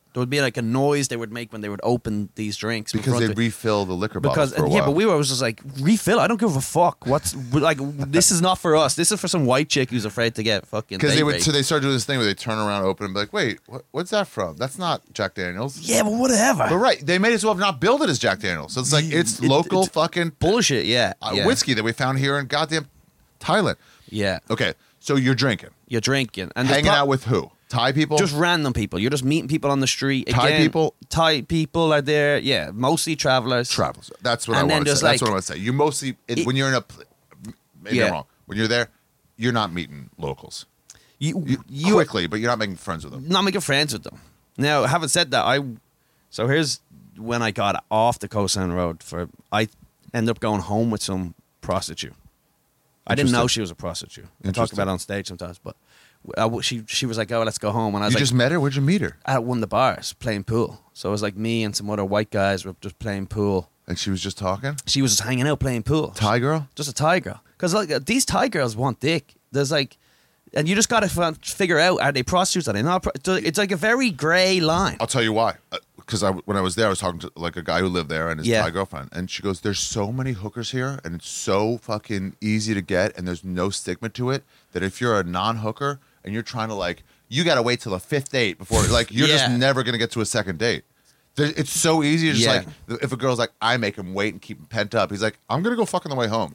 There would be like a noise they would make when they would open these drinks. in Because front they of- refill the liquor Because bottles for a yeah, while. but we were was just like refill. I don't give a fuck. What's like this is not for us. This is for some white chick who's afraid to get fucking. Because they date would, raped. so they started doing this thing where they turn around, open, and be like, "Wait, what, what's that from? That's not Jack Daniels." Yeah, but whatever. But right, they may as well have not built it as Jack Daniels. So it's like it's It- local it's fucking bullshit. Yeah, uh, yeah. whiskey that we found here in goddamn Thailand. Yeah, Okay, so you're drinking, you're drinking and there's hanging pro- out with who? Thai people. just random people. You're just meeting people on the street. Thai Again, people? Thai people are there. Yeah, mostly travelers. travels. That's what And I then want to there's say. That's like- what I want to say. You mostly it, It- when you're in a pl- maybe Yeah. I'm wrong. When you're there, you're not meeting locals. You, You, you quickly, but you're not making friends with them. not making friends with them. Now, having said that, I so here's when I got off the Koh San Road for I ended up going home with some prostitute. I didn't know Interesting. she was a prostitute. I talk Interesting. about it on stage sometimes, but I w she she was like, "Oh, let's go home," and I was You like, just met her. Where'd you meet her? at one of the bars playing pool. So it was like me and some other white guys were just playing pool. And she was just talking. She was just hanging out playing pool. Thai girl. Just a Thai girl. Because like uh, these Thai girls want dick. There's like, and you just got to figure out, are they prostitutes? Are they not? Pro- so it's like a very grey line. I'll tell you why. Because I, when I was there, I was talking to like a guy who lived there and his Yeah. Thai girlfriend, and she goes, "There's so many hookers here, and it's so fucking easy to get, and there's no stigma to it. That if you're a non-hooker and you're trying to like, you got to wait till the fifth date before, like, you're just Yeah. never gonna get to a second date. There, it's so easy. Just Yeah. like if a girl's like, I make him wait and keep him pent up. He's like, I'm gonna go fuck on the way home.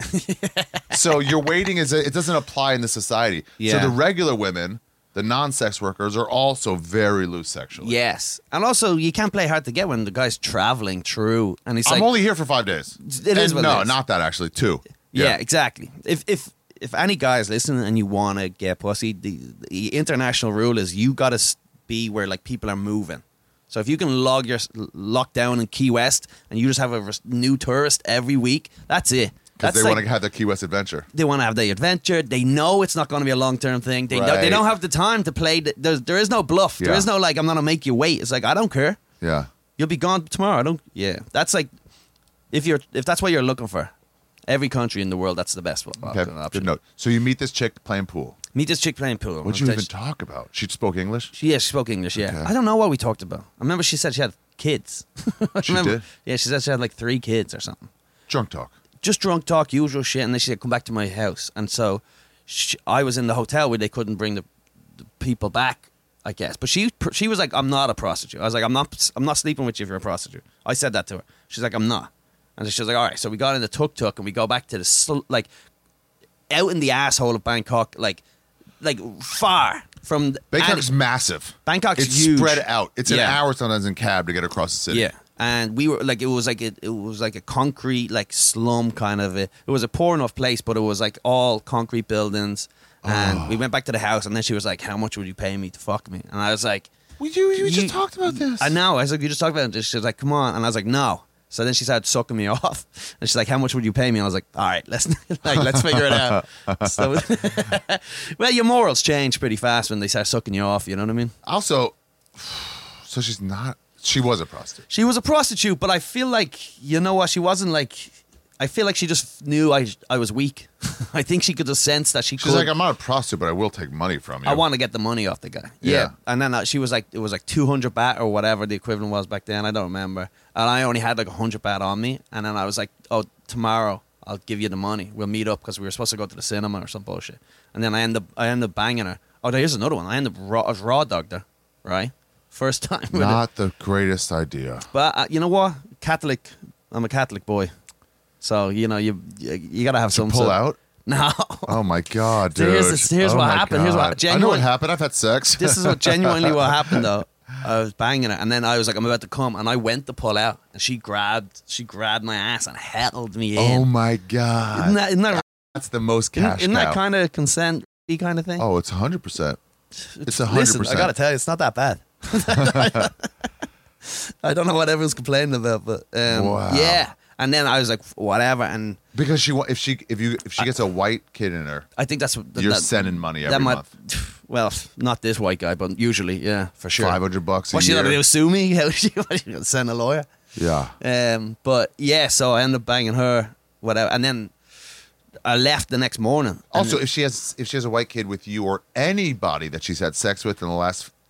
So your waiting is it doesn't apply in this society. Yeah. So the regular women, the non-sex workers, are also very loose sexually. Yes, and also you can't play hard to get when the guy's traveling through, and he's I'm like, only here for five days. It is And what no, it is. not that actually. Two. yeah, exactly. If if if any guys listening and you want to get pussy, the, the international rule is you got to be where like people are moving. So if you can log your lock down in Key West and you just have a res- new tourist every week, that's it. Because That's they like, want to have their Key West adventure. they want to have the adventure. They know it's not going to be a long term thing. They know, Right. they don't have the time to play. The, there's, there is no bluff. There Yeah. is no like I'm going to make you wait. It's like I don't care. Yeah. You'll be gone tomorrow. I don't. Yeah, that's like if you're if that's what you're looking for. Every country in the world, that's the best op- Okay. option. Good note. So you meet this chick playing pool. Meet this chick playing pool. What'd you even talk about? She spoke English. She, yeah, she spoke English. Yeah, Okay. I don't know what we talked about. I remember she said she had kids. I She remember, did? Yeah, she said she had like three kids or something. Drunk talk. Just drunk talk, usual shit. And then she said, "Come back to my house." And so she, I was in the hotel where they couldn't bring the, the people back, I guess. But she she was like, "I'm not a prostitute." I was like, "I'm not I'm not sleeping with you if you're a prostitute." I said that to her. She's like, "I'm not." And she was like, "All right." So we got in the tuk tuk and we go back to the sl- like out in the asshole of Bangkok, like like far from the- Bangkok's any- massive. Bangkok's it's huge. spread out. It's an Yeah. hour sometimes in cab to get across the city. Yeah, and we were like, it was like a, it was like a concrete like slum kind of. A, it was a poor enough place, but it was like all concrete buildings. And Oh. we went back to the house, and then she was like, "How much would you pay me to fuck me?" And I was like, We, you, you You- just talked about this. "I know." I was like, "You just talked about it." She was like, "Come on," and I was like, "No." So then she started sucking me off, and she's like, "How much would you pay me?" And I was like, "All right, let's like let's figure it out." So, well, your morals change pretty fast when they start sucking you off. You know what I mean? Also, so she's not. She was a prostitute. She was a prostitute, but I feel like, you know what, she wasn't like, I feel like she just knew I I was weak. I think she could just sense that she She's could. like, I'm not a prostitute, but I will take money from you. I want to get the money off the guy. Yeah. Yeah. And then uh, she was like, it was like two hundred baht or whatever the equivalent was back then. I don't remember. And I only had like one hundred baht on me. And then I was like, oh, tomorrow I'll give you the money. We'll meet up because we were supposed to go to the cinema or some bullshit. And then I end up, I end up banging her. Oh, here's another one. I end up raw, I was raw dogged her, right? First time. with it. Not the greatest idea. But uh, you know what? Catholic. I'm a Catholic boy. So, you know, you you, you got to have some Pull sort- out? No. Oh my god, So dude! here's the- here's Oh what my happened. Here's what- God. I know genuine- what happened. I've had sex. This is what genuinely what happened though. I was banging her, and then I was like, I'm about to come, and I went to pull out, and she grabbed, she grabbed my ass and held me in. Oh my god! Isn't that, isn't that, That's the most isn't, cash isn't that cow. kind of consent kind of thing? Oh, it's hundred percent. It's a hundred Listen, I percent. gotta tell you, it's not that bad. I don't know what everyone's complaining about, but um, Wow. yeah. And then I was like, whatever, and Because she, wa- if she, if you, if she gets a white kid in her, I think that's what you're that, sending money that every might, month. well, not this white guy, but usually, yeah, for sure. Five hundred bucks a What's she year. gonna do? Sue me? How she, what, she gonna send a lawyer? Yeah. Um, but yeah, so I ended up banging her, whatever, and then I left the next morning. And Also, if she has, if she has a white kid with you or anybody that she's had sex with in the last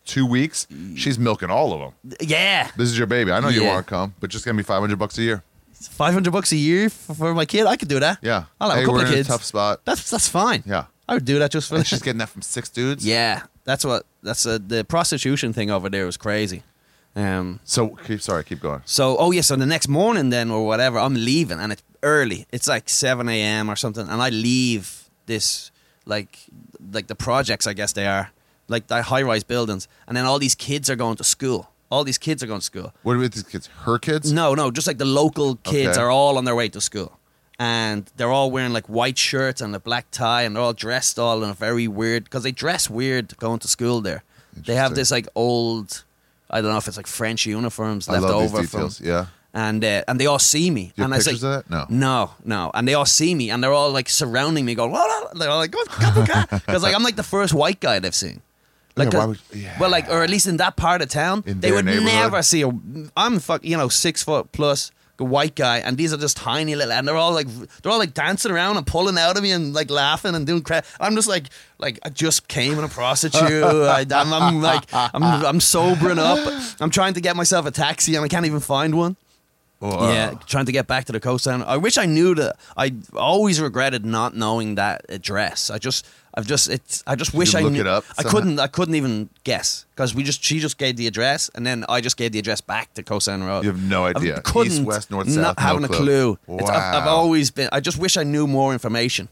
two weeks, she's milking all of them. Yeah. This is your baby. I know you Yeah. want to come, but just give me five hundred bucks a year. five hundred bucks a year for, for my kid. I could do that. Yeah. I'll have hey, a couple we're of in kids. a tough spot. That's that's fine. Yeah. I would do that just for And she's getting that from six dudes. Yeah. That's what. That's a, the prostitution thing over there was crazy. Um. So keep sorry, keep going. So oh yeah. So the next morning then or whatever, I'm leaving and it's early. It's like seven a.m. or something, and I leave this like like the projects, I guess they are, like the high-rise buildings, and then all these kids are going to school. All these kids are going to school. What about these kids? Her kids? No, no, just like the local kids Okay. are all on their way to school. And they're all wearing like white shirts and a black tie, and they're all dressed all in a very weird, because they dress weird going to school there. They have Interesting. this like old, I don't know if it's like French uniforms I left love over these details. from. Yeah. And uh, and they all see me. Do you have and I was pictures like, of that? No. No, no. And they all see me, and they're all like surrounding me, going, "What?" They're all like, because like I'm like the first white guy they've seen. Like, Yeah, why 'cause- would- yeah. well, like, or at least in that part of town, In they their would neighborhood? never see a. I'm fuck, you know, six foot plus, a white guy, and these are just tiny little, and they're all like, they're all like dancing around and pulling out of me and like laughing and doing crap. I'm just like, like I just came in a prostitute. I, I'm, I'm like, I'm, I'm sobering up. I'm trying to get myself a taxi, and I can't even find one. Wow. Yeah, trying to get back to the coast town. I wish I knew that. I always regretted not knowing that address. I just, I've just, it's. I just wish you I look knew. it up I somehow? couldn't. I couldn't even guess because we just. She just gave the address, and then I just gave the address back to Coast Town Road. You have no idea. I couldn't. East, west, north, not south, no having clue. a clue. It's, I've, I've Wow. always been. I just wish I knew more information.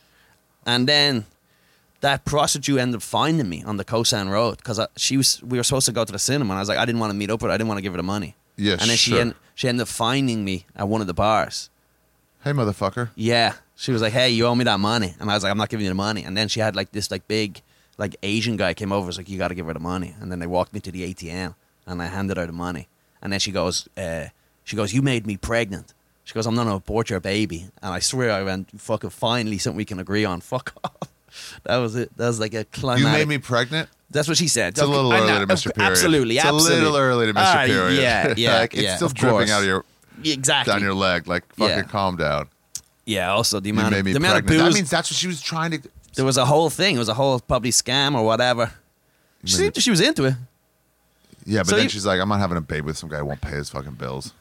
And then that prostitute ended up finding me on the Coast Town Road because she was. We were supposed to go to the cinema, and I was like, I didn't want to meet up with her. I didn't want to give her the money. Yeah, And then she sure. en- she ended up finding me at one of the bars. Hey, motherfucker. Yeah. She was like, hey, you owe me that money. And I was like, I'm not giving you the money. And then she had like this like big like Asian guy came over. Was like, you got to give her the money. And then they walked me to the A T M and I handed her the money. And then she goes, uh, she goes, you made me pregnant. She goes, I'm not going to abort your baby. And I swear I went, fucking finally something we can agree on. Fuck off. That was it. That was like a climatic. You made me pregnant? That's what she said. It's a little I early know, to miss your period. Absolutely, It's absolutely. a little early to miss Ah, your period. Yeah, yeah, like, it's yeah, still of dripping course. out of your Exactly. down your leg. Like, fucking Yeah. calm down. Yeah, also the You amount made of me the amount of pregnant. That booze. means that's what she was trying to. There was a whole thing. It was a whole probably scam or whatever. She seemed she was into it. Yeah, but So then you- she's like, I'm not having a baby with some guy who won't pay his fucking bills.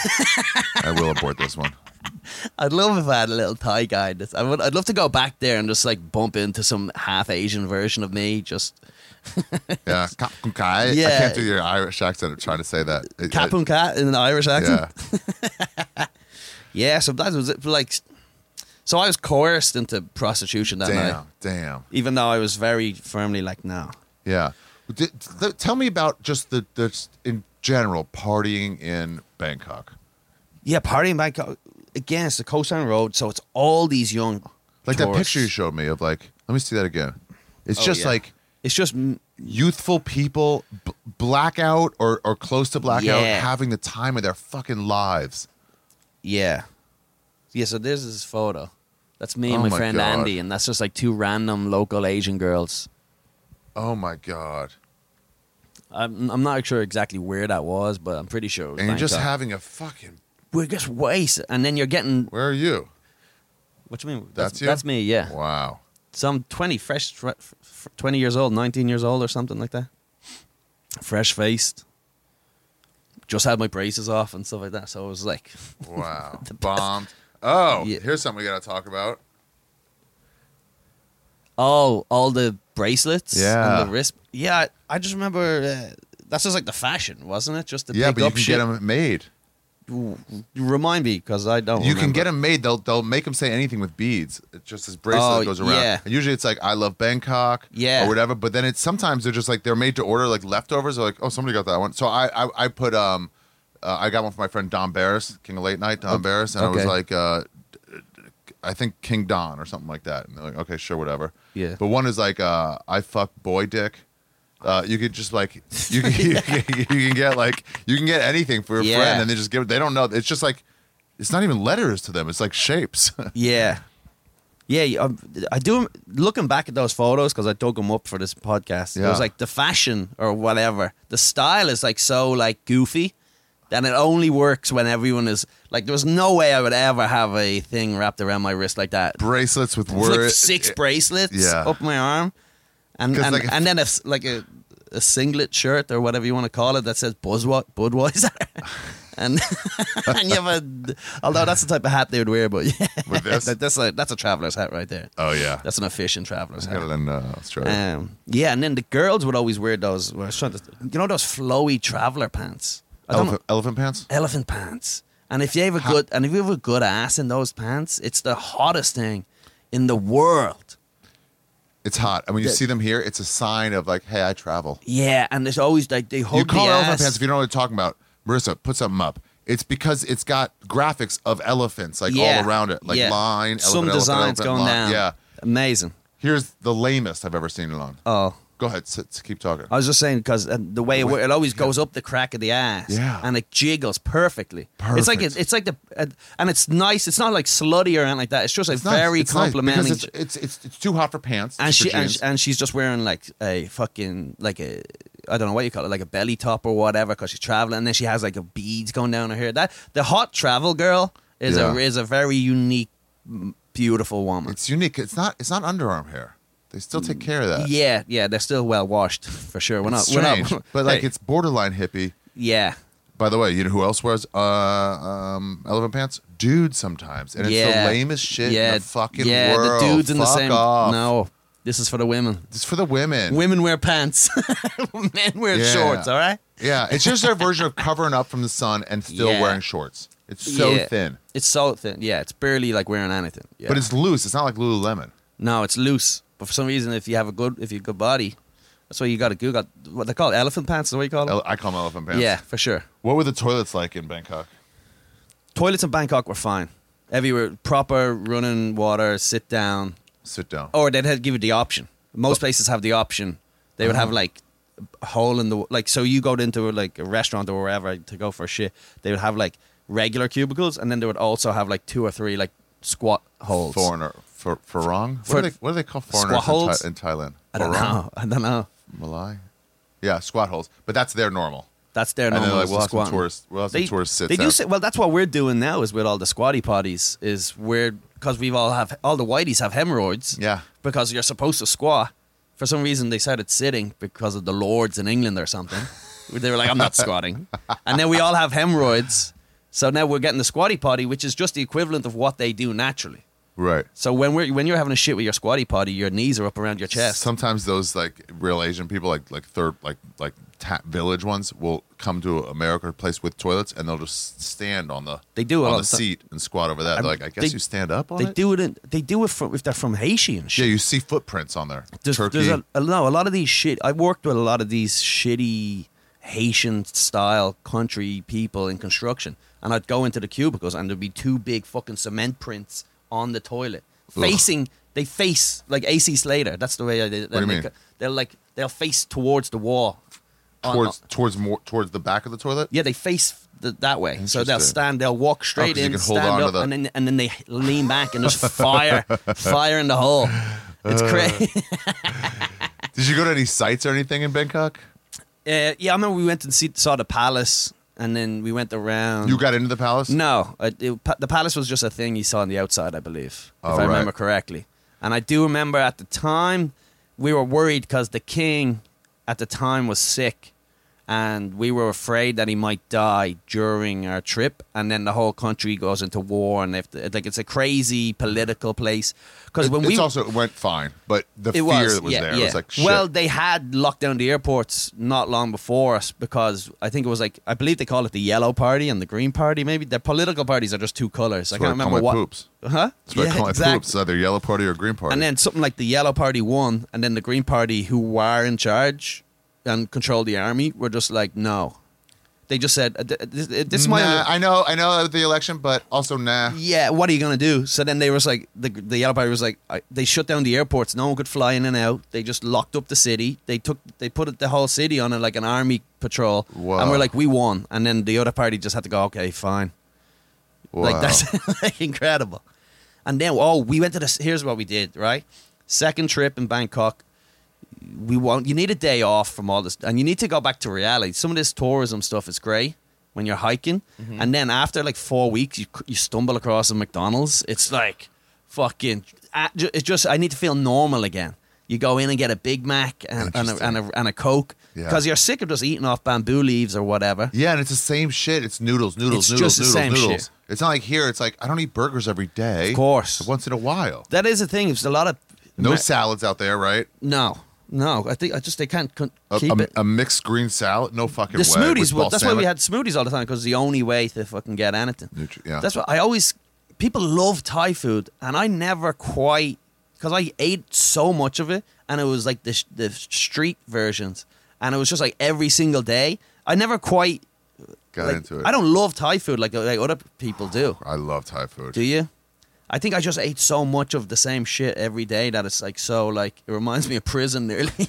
I will abort this one. I'd love if I had a little Thai guy. This- I would. I'd love to go back there and just like bump into some half Asian version of me. Just Yeah. Ka- kun kai. I Yeah. can't do your Irish accent of trying to say that. It- cap and cat in an Irish accent. Yeah. Yeah. So that was it. Like, so I was coerced into prostitution that night, Damn. Damn. even though I was very firmly like, no. Yeah. D- th- tell me about just the, the in general partying in Bangkok. Yeah, partying back again. It's the Koh San Road, so it's all these young. Like that tourists. picture you showed me of like, let me see that again. It's Oh, just yeah. like It's just mm, youthful people, b- blackout or, or close to blackout, Yeah. having the time of their fucking lives. yeah, yeah. So there's this photo. That's me and Oh my, my friend God. Andy, and that's just like two random local Asian girls. Oh my God. I'm, I'm not sure exactly where that was, but I'm pretty sure. It was And you're just Bangkok. having a fucking. We're just wasted, and then you're getting. Where are you? What you mean? That's you? That's me. Yeah. Wow. Some twenty, fresh, fr- fr- twenty years old, nineteen years old, or something like that. Fresh faced. Just had my braces off and stuff like that, so it was like. Wow. The best. Bombed. Oh, Yeah. here's something we got to talk about. Oh, all the bracelets Yeah. and the wrist. Yeah, I, I just remember uh, that's just like the fashion, wasn't it? Just the Yeah, big but you up can shit. get them made. You remind me because I don't. You can remember. get them made. They'll they'll make them say anything with beads. It's just this bracelet Oh, that goes around. yeah. And usually it's like I love Bangkok, Yeah. or whatever. But then it's sometimes they're just like they're made to order, like leftovers. They're like, oh, somebody got that one. So I I, I put um uh, I got one for my friend Don Barris, King of Late Night, Don Okay. Barris, and I was Okay. like, uh, I think King Don or something like that. And they're like, okay, sure, whatever. Yeah. But one is like uh, I fuck boy dick. Uh, you could just like you can, you can you can get like you can get anything for a Yeah. friend, and they just give it. They don't know. It's just like it's not even letters to them. It's like shapes. Yeah, yeah. yeah, um, I do. Looking back at those photos because I dug them up for this podcast. It Yeah. was like the fashion or whatever. The style is like so like goofy. Then it only works when everyone is like. There was no way I would ever have a thing wrapped around my wrist like that. Bracelets with It's like words. six bracelets Yeah. up my arm, and 'Cause and, like if- and then if like a a singlet shirt or whatever you want to call it that says Buzzwa- Budweiser. and and you have a, although that's the type of hat they would wear, but yeah. With this? That- that's, a, that's a traveler's hat right there. Oh, yeah. That's an efficient traveler's I got hat. it in uh, Australia. Um, yeah, and then the girls would always wear those, well, I was trying to, you know those flowy traveler pants? I don't elephant, elephant pants? know, elephant pants. And if you have a good, and if you have a good ass in those pants, it's the hottest thing in the world. It's hot. And when you The- see them here, it's a sign of like, hey, I travel. Yeah, and there's always like they hold You call the it elephant ass. pants if you don't know what I'm talking about. Marissa, put something up. It's because it's got graphics of elephants like Yeah. all around it, like Yeah. line, elephant, Some elephant, designs elephant, going line. down. Yeah. Amazing. Here's the lamest I've ever seen it on. Oh, Go ahead, sit, sit, keep talking. I was just saying because the way it, wo- it always goes up the crack of the ass, Yeah. and it jiggles perfectly. It's like Perfect. it, it's like the, uh, and it's nice. It's not like slutty or anything like that. It's just a It's nice. very It's nice complimenting. because it's, it's it's it's too hot for pants. and for she and, jeans. and she's just wearing like a fucking like a I don't know what you call it, like a belly top or whatever, because she's traveling. And then she has like a beads going down her hair. That the hot travel girl is a Yeah. is a very unique, m- beautiful woman. It's unique. It's not it's not underarm hair. They still take care of that. Yeah, yeah, they're still well washed for sure. We're It's not, we're strange, not, but like Hey, it's borderline hippie. yeah. By the way, you know who else wears uh, um, elephant pants? Dudes sometimes, and it's Yeah. the lamest shit yeah, in the fucking yeah, world. the dudes in the Fuck same. off. No, this is for the women. It's for the women. Women wear pants. Men wear Yeah. shorts. All right. Yeah, it's just their version of covering up from the sun and still Yeah. wearing shorts. It's so Yeah. thin, It's so thin. Yeah, it's barely like wearing anything. Yeah. but it's loose. It's not like Lululemon. no, it's loose. But for some reason, if you have a good, if you have a good body, that's why you got to Google what they call it, elephant pants. Is that what you call them? Ele- I call them elephant pants. Yeah, for sure. What were the toilets like in Bangkok? Toilets in Bangkok were fine. Everywhere, proper running water, sit down, Sit down. or they'd have give you the option. Most places have the option. They would have Uh-huh. like a hole in the like. So you go into like a restaurant or wherever to go for a shit. They would have like regular cubicles, and then they would also have like two or three like squat holes. Foreigner. For, farang? What, For- do they, what do they call foreigners Squat holes? in, Tha- in Thailand? I don't Farang? know. I don't know. Malay? Yeah, squat holes. But that's their normal. That's their And then normal. they're like, is we'll the have some squatting. tourists. We'll have some They, tourists sit they do down. say, well, that's what we're doing now is with all the squatty potties is we're because we've all have all the whiteys have hemorrhoids. Yeah. Because you're supposed to squat. For some reason, they started sitting because of the Lords in England or something. They were like, I'm not squatting. And then we all have hemorrhoids. So now we're getting the squatty potty, which is just the equivalent of what they do naturally. Right. So when we're when you're having a shit with your squatty potty, your knees are up around your chest. Sometimes those like real Asian people, like like third, like like ta- village ones, will come to America or place with toilets, and they'll just stand on the They do it on all the the time. seat and squat over that. I'm- They're like, I guess they- you stand up on They it. do it. In, they do it from if they're from Haiti and shit. Yeah, you see footprints on there. There's, Turkey. there's a, a, no, a lot of these shit. I worked with a lot of these shitty Haitian style country people in construction, and I'd go into the cubicles, and there'd be two big fucking cement prints on the toilet, Ugh. facing. They face like A C Slater. That's the way I did. What do you mean? They'll like they'll face towards the wall. On- towards towards more towards the back of the toilet. yeah, they face the, that way. So they'll Interesting. stand. They'll walk straight 'cause you in, can hold stand on to up, the- and then and then they lean back and just fire, fire in the hole. It's Uh. crazy. Did you go to any sites or anything in Bangkok? Uh, yeah, I remember we went and see, saw the palace, and then we went around. You got into the palace? no, uh, it, pa- the palace was just a thing you saw on the outside, I believe, Oh, if I right. remember correctly. And I do remember at the time we were worried because the king at the time was sick, and we were afraid that he might die during our trip, and then the whole country goes into war, and they have to, like it's a crazy political place. Because It, when it's we also it went fine, but the it fear was, that was yeah, there yeah. was like shit. Well, they had locked down the airports not long before us because I think it was like I believe they call it the yellow party and the green party. Maybe their political parties are just two colors. I That's can't what I call remember my what. poops. Huh? That's what I call my exactly. poops. It's either yellow party or green party. And then something like the yellow party won, and then the green party, who were in charge and controlled the army, were just like, no. They just said, uh, th- this, this is my. nah, I know, I know the election, but also nah. Yeah, what are you gonna do? So then they was like, the the yellow party was like, I, they shut down the airports. No one could fly in and out. They just locked up the city. They took, they put it, the whole city on a, like an army patrol. Wow. And we're like, we won. And then the other party just had to go, okay, fine. Wow. Like that's like incredible. And then, oh, we went to this. Here's what we did. Right, second trip in Bangkok. We want you need a day off from all this, and you need to go back to reality. Some of this tourism stuff is great when you're hiking, Mm-hmm. and then after like four weeks, you you stumble across a McDonald's. It's like fucking. uh, ju- It's just I need to feel normal again. you go in and get a Big Mac and, and, a, and, a, and a Coke because Yeah. you're sick of just eating off bamboo leaves or whatever. Yeah, and it's the same shit. It's noodles, noodles, It's noodles, just the noodles, same noodles. shit. It's not like here. It's like I don't eat burgers every day. Of course. Once in a while. That is the thing. It's a lot of No Ma- salads out there, right? No, no. I think I just they can't con- A, keep a, it. a mixed green salad? No fucking The way. smoothies. With Well, that's why we balsamic? had smoothies all the time because it's the only way to fucking get anything. Nutri- yeah. That's what I always. People love Thai food, and I never quite because I ate so much of it, and it was like the sh- the street versions, and it was just like every single day. I never quite Got like, into it. I don't love Thai food like like other people do. I love Thai food. Do you? I think I just ate so much of the same shit every day that it's like so like it reminds me of prison nearly.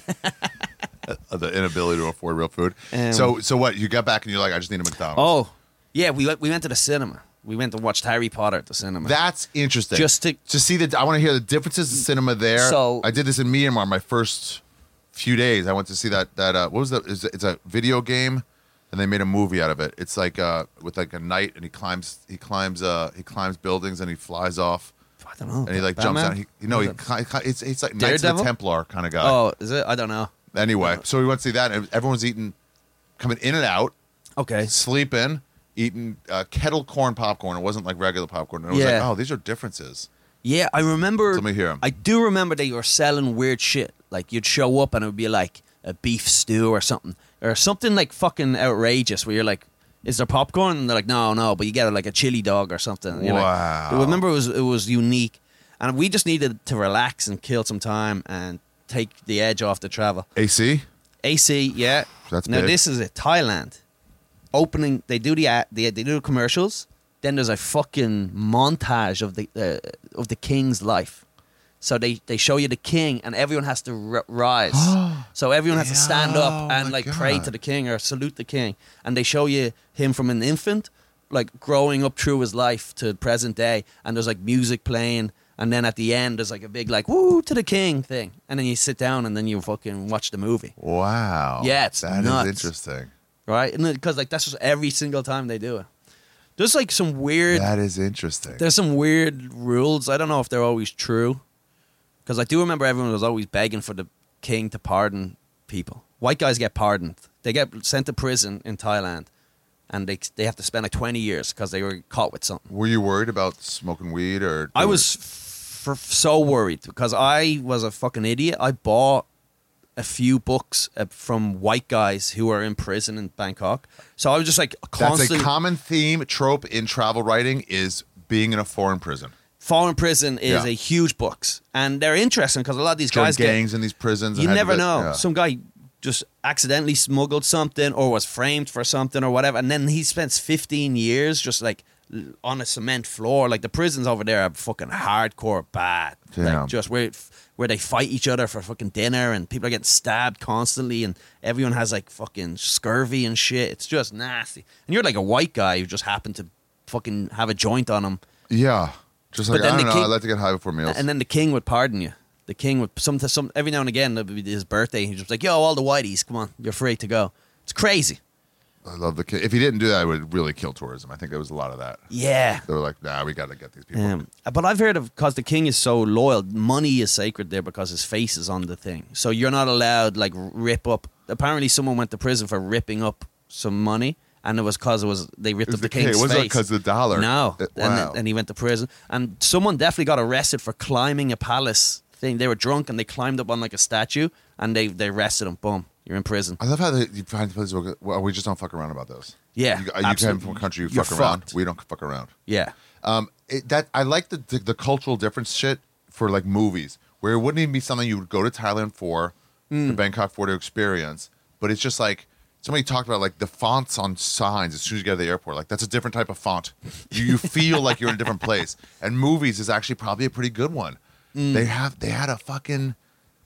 Uh, the inability to afford real food. Um, so, so what? You got back and you're like, I just need a McDonald's. Oh, yeah, we went, we went to the cinema. We went to watch Harry Potter at the cinema. That's interesting. Just to- to see that. I want to hear the differences in cinema there. So- I did this in Myanmar. My first few days, I went to see that. That uh, what was that? It's, it's a video game, and they made a movie out of it. It's like uh, with like a knight, and he climbs, he climbs, uh, he climbs buildings, and he flies off, I don't know. and he like Batman? jumps out. He, you know, he, What is cli- cli- it's it's like Knights of the Daredevil? Templar kind of guy. Oh, is it? I don't know. Anyway, so we went to see that, and everyone was eating, coming in and out, Okay. sleeping, eating uh, kettle corn popcorn. It wasn't like regular popcorn. And I was Yeah. like, oh, these are differences. Yeah, I remember. Let me hear 'em. I do remember they were selling weird shit. Like you'd show up and it would be like a beef stew or something, or something like fucking outrageous. Where you're like, "Is there popcorn?" And they're like, "No, no," but you get like a chili dog or something. And you're like- Wow. I remember it was it was unique, and we just needed to relax and kill some time and take the edge off the travel. A C? A C, yeah. That's now big. this is it. Thailand opening. They do the ad- they, they do the commercials. Then there's a fucking montage of the uh, of the king's life. So they, they show you the king, and everyone has to r- rise. So everyone has to stand Oh, up and my like pray God. to the king or salute the king. And they show you him from an infant, like growing up through his life to present day. And there's like music playing. And then at the end, there's like a big like "woo to the king" thing, and then you sit down and then you fucking watch the movie, Wow. Yeah, it's That is nuts. interesting. right? And because like that's just every single time they do it. There's like some weird, That is interesting. there's some weird rules. I don't know if they're always true, because I do remember everyone was always begging for the king to pardon people. White guys get pardoned; they get sent to prison in Thailand, and they they have to spend like twenty years because they were caught with something. Were you worried about smoking weed or? I was f- f- so worried because I was a fucking idiot. I bought a few books uh, from white guys who are in prison in Bangkok. So I was just like That's constantly. a common theme trope in travel writing is being in a foreign prison. Foreign prison is Yeah. a huge books, and they're interesting because a lot of these Joined guys get, gangs in these prisons. and you had to never get- know. yeah. Some guy just accidentally smuggled something or was framed for something or whatever, and then he spends fifteen years just like l- on a cement floor. Like the prisons over there are fucking hardcore bad. Damn. Like just where where they fight each other for fucking dinner, and people are getting stabbed constantly, and everyone has like fucking scurvy and shit. It's just nasty. And you're like a white guy who just happened to fucking have a joint on him. Yeah. Just like, But then I the don't know. king- I like to get high before meals. And then the king would pardon you. The king would some some every now and again it would be his birthday. He's just like, "Yo, all the whiteys, come on, you're free to go." It's crazy. I love the kid. If he didn't do that, it would really kill tourism. I think there was a lot of that. Yeah. They were like, nah, we got to get these people. Um, but I've heard of because the king is so loyal, money is sacred there because his face is on the thing. So you're not allowed like rip up. Apparently, someone went to prison for ripping up some money, and it was because it was they ripped It was up the, the king. king's It wasn't face. because of the dollar. No, It- and, wow. and he went to prison. And someone definitely got arrested for climbing a palace thing. They were drunk and they climbed up on like a statue, and they they arrested him. Boom, you're in prison. I love how they, you find places where well, we just don't fuck around about those. Yeah, You, you came absolutely. from a country you You're fuck around. fucked. We don't fuck around. Yeah. Um, it, that I like the, the the cultural difference shit for like movies where it wouldn't even be something you would go to Thailand for, Mm. to Bangkok for to experience, but it's just like somebody talked about like the fonts on signs as soon as you get to the airport. Like that's a different type of font. You, you feel like you're in a different place. And movies is actually probably a pretty good one. Mm. They have they had a fucking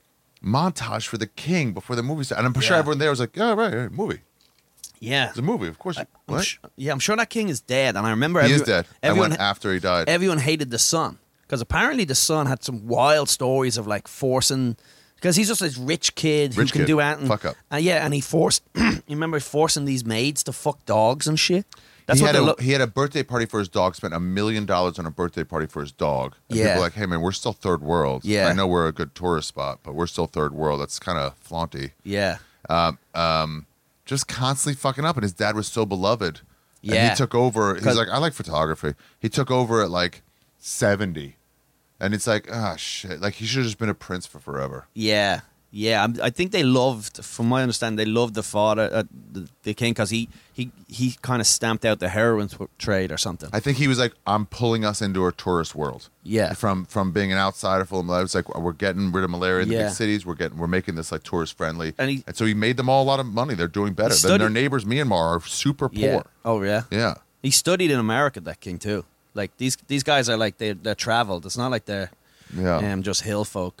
montage for the king before the movie started, and I'm sure Yeah. everyone there was like, "Oh, right, right movie. Yeah. It's a movie, of course." You, I'm what? sh- yeah, I'm sure that king is dead, and I remember He every- is dead. I Everyone, went after he died. everyone hated the son because apparently the son had some wild stories of like forcing. Because he's just this rich kid who Rich can kid. do anything. Fuck up. Uh, yeah, and he forced. You remember forcing these maids to fuck dogs and shit. That's he what had they a, look. he had a birthday party for his dog. Spent a million dollars on a birthday party for his dog. And Yeah. people were like, hey man, we're still third world. Yeah. I know we're a good tourist spot, but we're still third world. That's kind of flaunty. Yeah. Um, um, just constantly fucking up, and his dad was so beloved. And Yeah. he took over. He's 'Cause- like, I like photography. He took over at like seventy, and it's like, ah, shit. Like he should have just been a prince for forever. Yeah, yeah. I'm, I think they loved, from my understanding, they loved the father, uh, the, the king, because he he he kind of stamped out the heroin t- trade or something. I think he was like, I'm pulling us into a tourist world. Yeah. From from being an outsider full of malaria. It's like we're getting rid of malaria in the Yeah. big cities. We're getting we're making this like tourist friendly. And he- so he made them all a lot of money. They're doing better. He Then their studied- neighbors, Myanmar, are super poor. Yeah. Oh yeah. Yeah. He studied in America, that king too. Like these these guys are like they they're traveled. It's not like they're Yeah. um, just hill folk.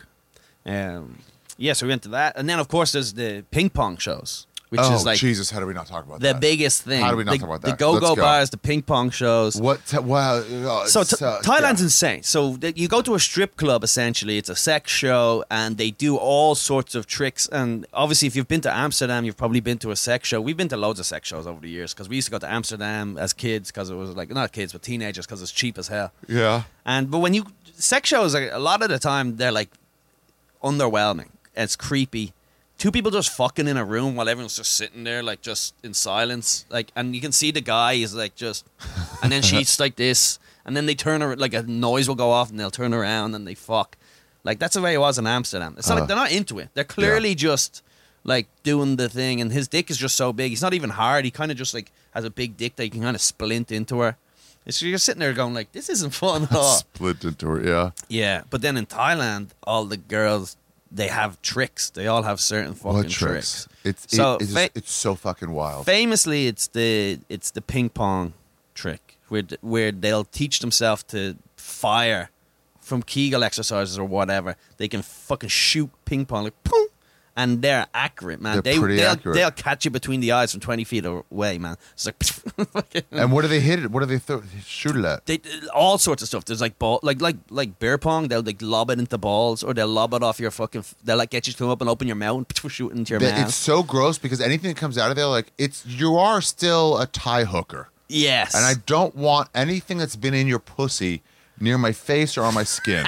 Um, yeah, so we went to that, and then of course there's the ping pong shows, which oh is like Jesus! How do we not talk about the that? biggest thing. How do we not the, talk about The that? go-go Let's go. bars, the ping pong shows. What? T- wow. uh, So it's, t- uh, Thailand's yeah. insane. So th- you go to a strip club, essentially. It's a sex show, and they do all sorts of tricks. And obviously, if you've been to Amsterdam, you've probably been to a sex show. We've been to loads of sex shows over the years because we used to go to Amsterdam as kids because it was like, not kids, but teenagers because it's cheap as hell. Yeah. And but when you sex shows, are, a lot of the time they're like underwhelming. It's creepy. Two people just fucking in a room while everyone's just sitting there, like just in silence. Like, and you can see the guy is like just, and then she's like this, and then they turn around, like a noise will go off, and they'll turn around and they fuck. Like that's the way it was in Amsterdam. It's not Uh, like they're not into it. They're clearly just like doing the thing, and his dick is just so big. He's not even hard. He kind of just like has a big dick that you can kind of splint into her. So you're sitting there going like, this isn't fun at all. Split into it. Yeah. Yeah, but then in Thailand, all the girls, they have tricks. They all have certain fucking What tricks? It's it- So, it's, fa- just, it's so fucking wild. Famously, it's the it's the ping pong trick where th- where they'll teach themselves to fire from Kegel exercises or whatever. They can fucking shoot ping pong like boom, and they're accurate, man. They're they pretty they'll, accurate. they'll catch you between the eyes from twenty feet away, man. It's like fucking- And what do they hit it? What do they th- shoot it at? They all sorts of stuff. There's like ball, like like like beer pong. They'll like lob it into balls, or they'll lob it off your fucking. They'll like get you to come up and open your mouth and shoot it into your They- mouth. It's so gross because anything that comes out of there, like it's you are still a tie hooker, Yes, and I don't want anything that's been in your pussy near my face or on my skin.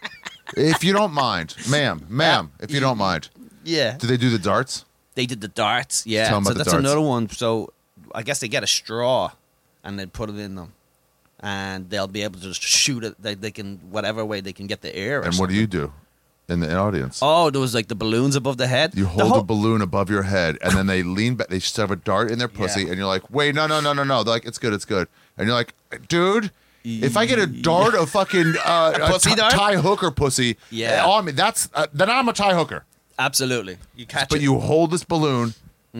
If you don't mind, ma'am, ma'am, if you don't mind, yeah. do they do the darts? They did the darts. Yeah, Tell 'em so about the that's darts. another one. So I guess they get a straw, and they put it in them, and they'll be able to just shoot it. They, they can whatever way they can get the air. Or And what do something. you do in the audience? Oh, there was like the balloons above the head. You The hold whole- a balloon above your head, and then they lean back. They shove a dart in their pussy, Yeah. and you're like, "Wait, no, no, no, no, no!" They're like, "It's good, it's good." And you're like, "Dude, if I get a dart of fucking uh, a pussy t- dart? tie hooker pussy, Yeah. on me, that's uh, then I'm a tie hooker." Absolutely, you catch But it. you hold this balloon.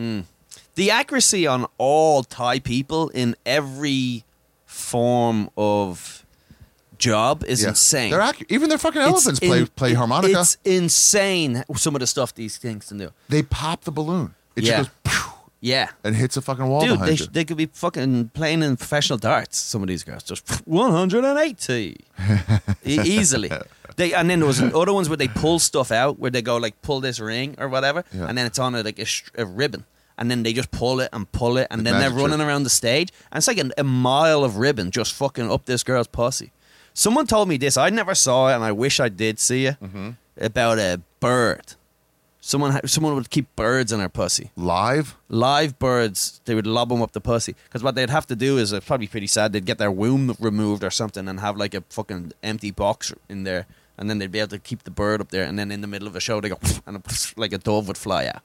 The accuracy on all Thai people in every form of job is Yeah. insane. They're accu- even their fucking It's elephants play in- play it- harmonica. It's insane some of the stuff these things can do. They pop the balloon. It Yeah. just goes pew, Yeah. and hits a fucking wall Dude, behind they, you. sh- they could be fucking playing in professional darts. Some of these girls just one hundred eighty E- easily. They and then there was other ones where they pull stuff out, where they go like pull this ring or whatever, Yeah. and then it's on a, like a, str- a ribbon, and then they just pull it and pull it, and The then they're magic running trick. around the stage, and it's like an, a mile of ribbon just fucking up this girl's pussy. Someone told me this. I never saw it, and I wish I did see it. Mm-hmm. About a bird. Someone ha- someone would keep birds in their pussy. Live. Live birds, they would lob them up the pussy. Because what they'd have to do is, it's probably pretty sad, they'd get their womb removed or something and have like a fucking empty box in there. And then they'd be able to keep the bird up there. And then in the middle of a show, they go, and like a dove would fly out.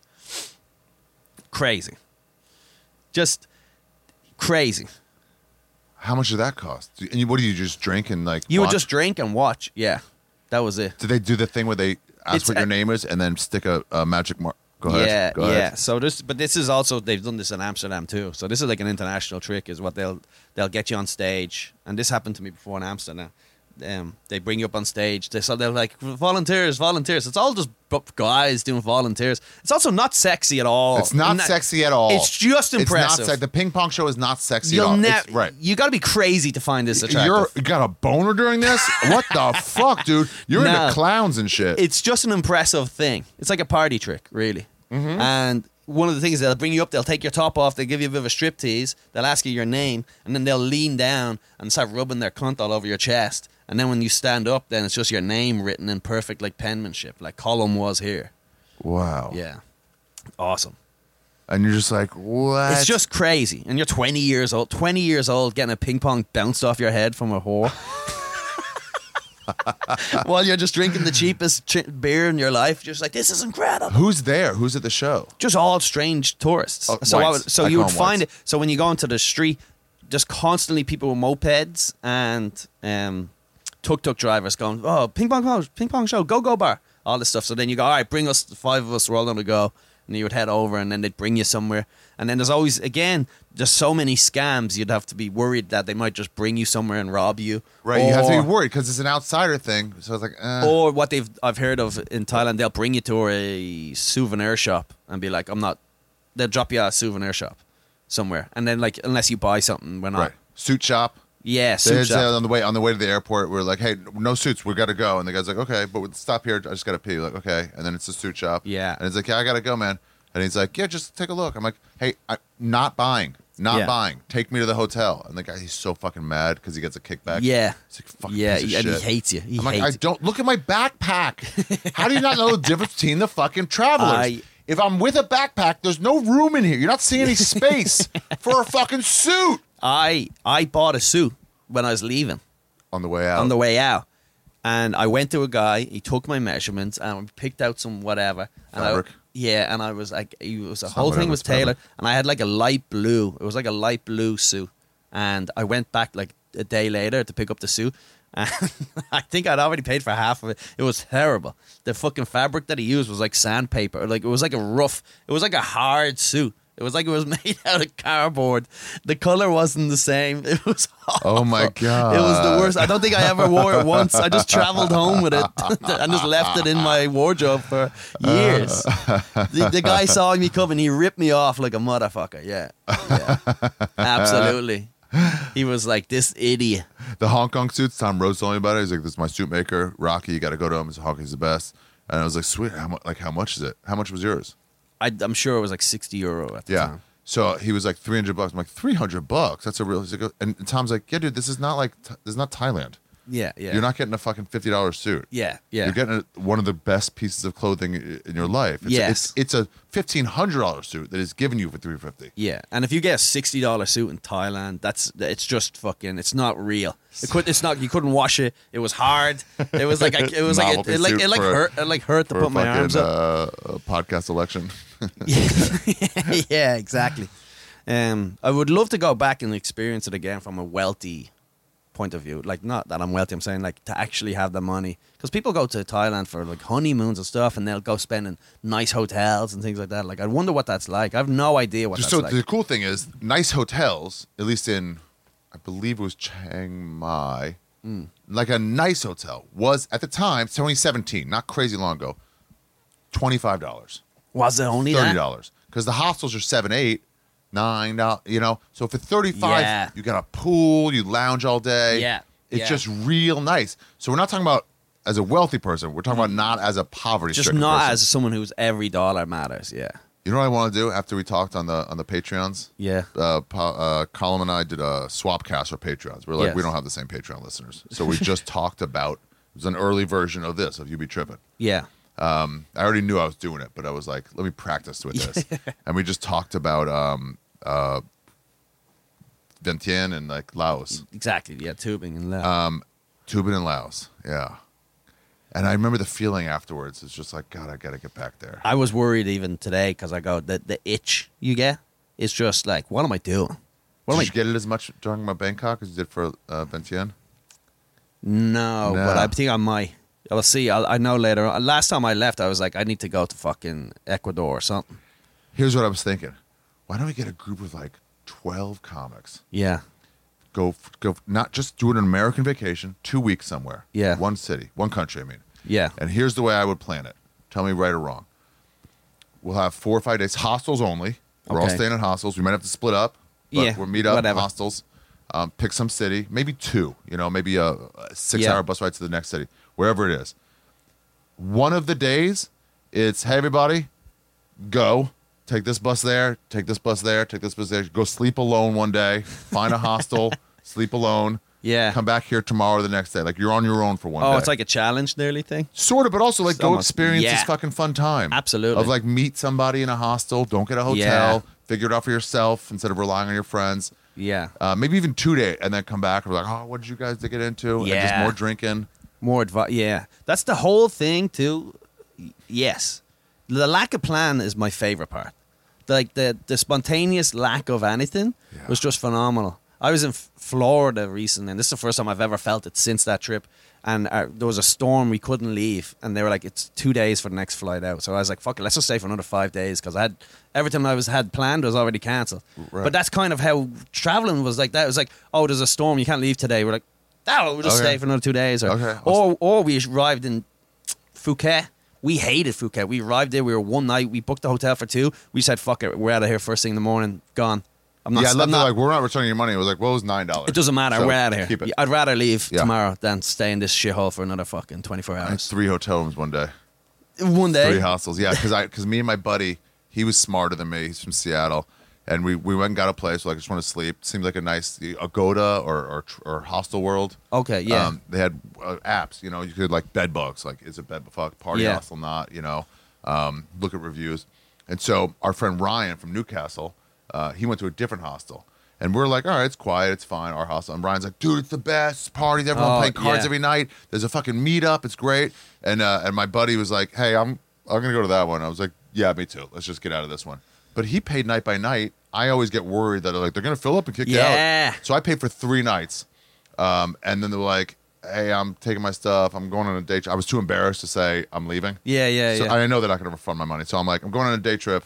Crazy. Just crazy. How much did that cost? And you, what do you just drink and like? You would watch? just drink and watch. Yeah. That was it. Did they do the thing where they ask It's what your a- name is and then stick a, a magic mark? Go ahead. Yeah, Go ahead. yeah. So this, but this is also they've done this in Amsterdam too. So this is like an international trick. Is what they'll they'll get you on stage, and this happened to me before in Amsterdam. Um, they bring you up on stage. They so they're like volunteers, volunteers. It's all just bu- guys doing volunteers. It's also not sexy at all. It's not Na- sexy at all. It's just impressive. It's not sexy. The ping pong show is not sexy You'll at all. never. It's- right. You got to be crazy to find this attractive. You're you got a boner during this? What the fuck, dude? You're No. into clowns and shit. It's just an impressive thing. It's like a party trick, really. Mm-hmm. And one of the things is they'll bring you up, they'll take your top off, they'll give you a bit of a strip tease, they'll ask you your name, and then they'll lean down and start rubbing their cunt all over your chest. And then when you stand up, then it's just your name written in perfect like penmanship, like Colm was here. Wow. Yeah. Awesome. And you're just like, what? It's just crazy. And you're twenty years old, twenty years old, getting a ping pong bounced off your head from a whore. While you're just drinking the cheapest ch- beer in your life. You're just like, this is incredible. Who's there? Who's at the show? Just all strange tourists. Oh, so I whites. would, so I you call would them find whites. it. So when you go into the street, just constantly people with mopeds and um, tuk-tuk drivers going, oh, ping pong show, ping pong show, go-go bar, all this stuff. So then you go, all right, bring us, five of us, we're all going to go. And you would head over and then they'd bring you somewhere. And then there's always, again, there's so many scams, you'd have to be worried that they might just bring you somewhere and rob you. Right, or, you have to be worried because it's an outsider thing. So it's like, eh. Or what they've I've heard of in Thailand, they'll bring you to a souvenir shop and be like, I'm not, they'll drop you at a souvenir shop somewhere. And then like, unless you buy something, we're not. Right. Suit shop. Yeah, suit There's, shop. uh, on the way on the way to the airport, we're like, hey, no suits, we got to go. And the guy's like, okay, but we'll stop here. I just got to pee. Like, okay. And then it's a suit shop. Yeah. And he's like, yeah, I got to go, man. And he's like, yeah, just take a look. I'm like, hey, I'm not buying. Not Yeah. buying. Take me to the hotel. And the guy, he's so fucking mad because he gets a kickback. Yeah. He's like, fucking Yeah, piece of and he shit. hates you. He I'm like, hates I you. don't, look at my backpack. How do you not know the difference between the fucking travelers? I- if I'm with a backpack, there's no room in here. You're not seeing any space for a fucking suit. I I bought a suit when I was leaving On the way out. on the way out. And I went to a guy, he took my measurements and we picked out some whatever. And I, Fabric? yeah, and I was like, it was the It's whole not thing whatever, was it's fabric. tailored. And I had like a light blue, it was like a light blue suit. And I went back like a day later to pick up the suit. And I think I'd already paid for half of it. It was terrible. The fucking fabric that he used was like sandpaper. Like it was like a rough, it was like a hard suit. It was like it was made out of cardboard. The color wasn't the same. It was awful. Oh my God. It was the worst. I don't think I ever wore it once. I just traveled home with it and just left it in my wardrobe for years. The, the guy saw me coming. He ripped me off like a motherfucker. Yeah. yeah. Absolutely. He was like, this idiot. The Hong Kong suits, Tom Rhodes told me about it. He's like, this is my suit maker, Rocky. You got to go to him. Hong Kong's the best. And I was like, sweet. How much? Like, how much is it? How much was yours? I, I'm sure it was like sixty euro at the Yeah. time. So he was like three hundred bucks. I'm like, three hundred bucks? That's a real. He's like, and Tom's like, yeah, dude, this is not like, this is not Thailand. Yeah, yeah. You're not getting a fucking fifty dollars suit. Yeah, yeah. You're getting a, one of the best pieces of clothing i- in your life. It's Yes. A, it's, it's a fifteen hundred dollars suit that is given you for three hundred fifty dollars. Yeah, and if you get a sixty dollar suit in Thailand, that's it's just fucking. It's not real. It could. It's not. You couldn't wash it. It was hard. It was like. A, it was like. Novelty It, it like. suit It like for a- hurt. It like hurt to For put a my fucking arms up. uh, uh, podcast election. Yeah, exactly. Um, I would love to go back and experience it again from a wealthy point of view. Like, not that I'm wealthy. I'm saying like to actually have the money, because people go to Thailand for like honeymoons and stuff, and they'll go spend in nice hotels and things like that. Like, I wonder what that's like. I have no idea what that's so like. the cool thing is, nice hotels, at least in, I believe it was Chiang Mai, Mm. like a nice hotel was at the time, twenty seventeen, not crazy long ago, twenty-five dollars, Was it only thirty that? dollars, because the hostels are seven, eight, nine dollars. You know, so for thirty-five, Yeah. you got a pool, you lounge all day. Yeah, it's yeah. just real nice. So we're not talking about as a wealthy person. We're talking about not as a poverty. Just stricken not person. as someone whose every dollar matters. Yeah. You know what I want to do after we talked on the on the Patreons? Yeah. Uh, po- uh, Colin and I did a swap cast for Patreons. We're like, Yes. we don't have the same Patreon listeners. So we just talked about, it was an early version of this, of You Be Trippin'. Yeah. Um, I already knew I was doing it, but I was like, let me practice with this. And we just talked about um, uh, Vientiane and like Laos. Exactly. Yeah. Tubing and that. Um, Tubin and Laos. Yeah. And I remember the feeling afterwards. It's just like, God, I got to get back there. I was worried even today because I go, the, the itch you get is just like, what am I doing? What am Did I you get it as much during my Bangkok as you did for uh, Vientiane? No, No. but I think I might. I'll see. I'll, I know later on. Last time I left, I was like, I need to go to fucking Ecuador or something. Here's what I was thinking. Why don't we get a group of like twelve comics? Yeah. Go, f- go, f- not just do an American vacation, two weeks somewhere. Yeah. One city, one country, I mean. Yeah. And here's the way I would plan it. Tell me right or wrong. We'll have four or five days, hostels only. We're all Okay. staying in hostels. We might have to split up, but Yeah, we'll meet up whatever. hostels. Um, pick some city, maybe two, you know, maybe a, a six Yeah. hour bus ride to the next city, wherever it is. One of the days, it's, hey, everybody, go. take this bus there, take this bus there, take this bus there. Go sleep alone one day, find a hostel, sleep alone. Yeah. Come back here tomorrow or the next day. Like you're on your own for one oh, day. it's like a challenge nearly thing. Sort of, but also like It's go almost- experience yeah. this fucking fun time. Absolutely. Of like meet somebody in a hostel. Don't get a hotel. Yeah. Figure it out for yourself instead of relying on your friends. Yeah. Uh, maybe even two days and then come back and be like, oh, what did you guys get into? And just Yeah. more drinking. More advice. Yeah. That's the whole thing, too. Y- Yes. The lack of plan is my favorite part. Like the, the spontaneous lack of anything was just phenomenal. I was in F- Florida recently, and this is the first time I've ever felt it since that trip. And uh, there was a storm, we couldn't leave, and they were like, "It's two days for the next flight out." So I was like, "Fuck it, let's just stay for another five days," because I had everything I was had planned was already cancelled. Right. But that's kind of how traveling was like. That it was like, "Oh, there's a storm, you can't leave today." We're like, "No, we'll just Okay. stay for another two days." Or, Okay. or, or we arrived in Phuket. We hated Phuket. We arrived there. We were one night. We booked the hotel for two. We said, "Fuck it, we're out of here first thing in the morning. Gone." I'm not. Yeah, I I'm love that. not- Like, we're not returning your money. It was like, what was nine dollars? it doesn't matter. So, We're out of here. Keep it. I'd rather leave Yeah. tomorrow than stay in this shithole for another fucking twenty-four I had hours. three hotel rooms one day. One day. Three hostels. Yeah, because I because me and my buddy, he was smarter than me. He's from Seattle, and we, we went and got a place. Like, I just want to sleep. Seemed like a nice Agoda or or, or Hostel World. Okay, yeah. Um, they had uh, apps. You know, you could like bed bugs. Like, is it bed fuck party Yeah. hostel? Not. You know, um, look at reviews. And so our friend Ryan from Newcastle, uh, he went to a different hostel. And we're like, all right, it's quiet, it's fine, our hostel. And Ryan's like, dude, it's the best parties. Everyone Oh, playing cards yeah. every night. There's a fucking meetup. It's great. And uh, and my buddy was like, hey, I'm I'm gonna go to that one. I was like, yeah, me too. Let's just get out of this one. But he paid night by night. I always get worried that like they're gonna fill up and kick you Yeah. out. So I paid for three nights. Um, and then they're like, hey, I'm taking my stuff. I'm going on a day trip. I was too embarrassed to say I'm leaving. Yeah, yeah, so yeah. I know they're not gonna refund my money. So I'm like, I'm going on a day trip.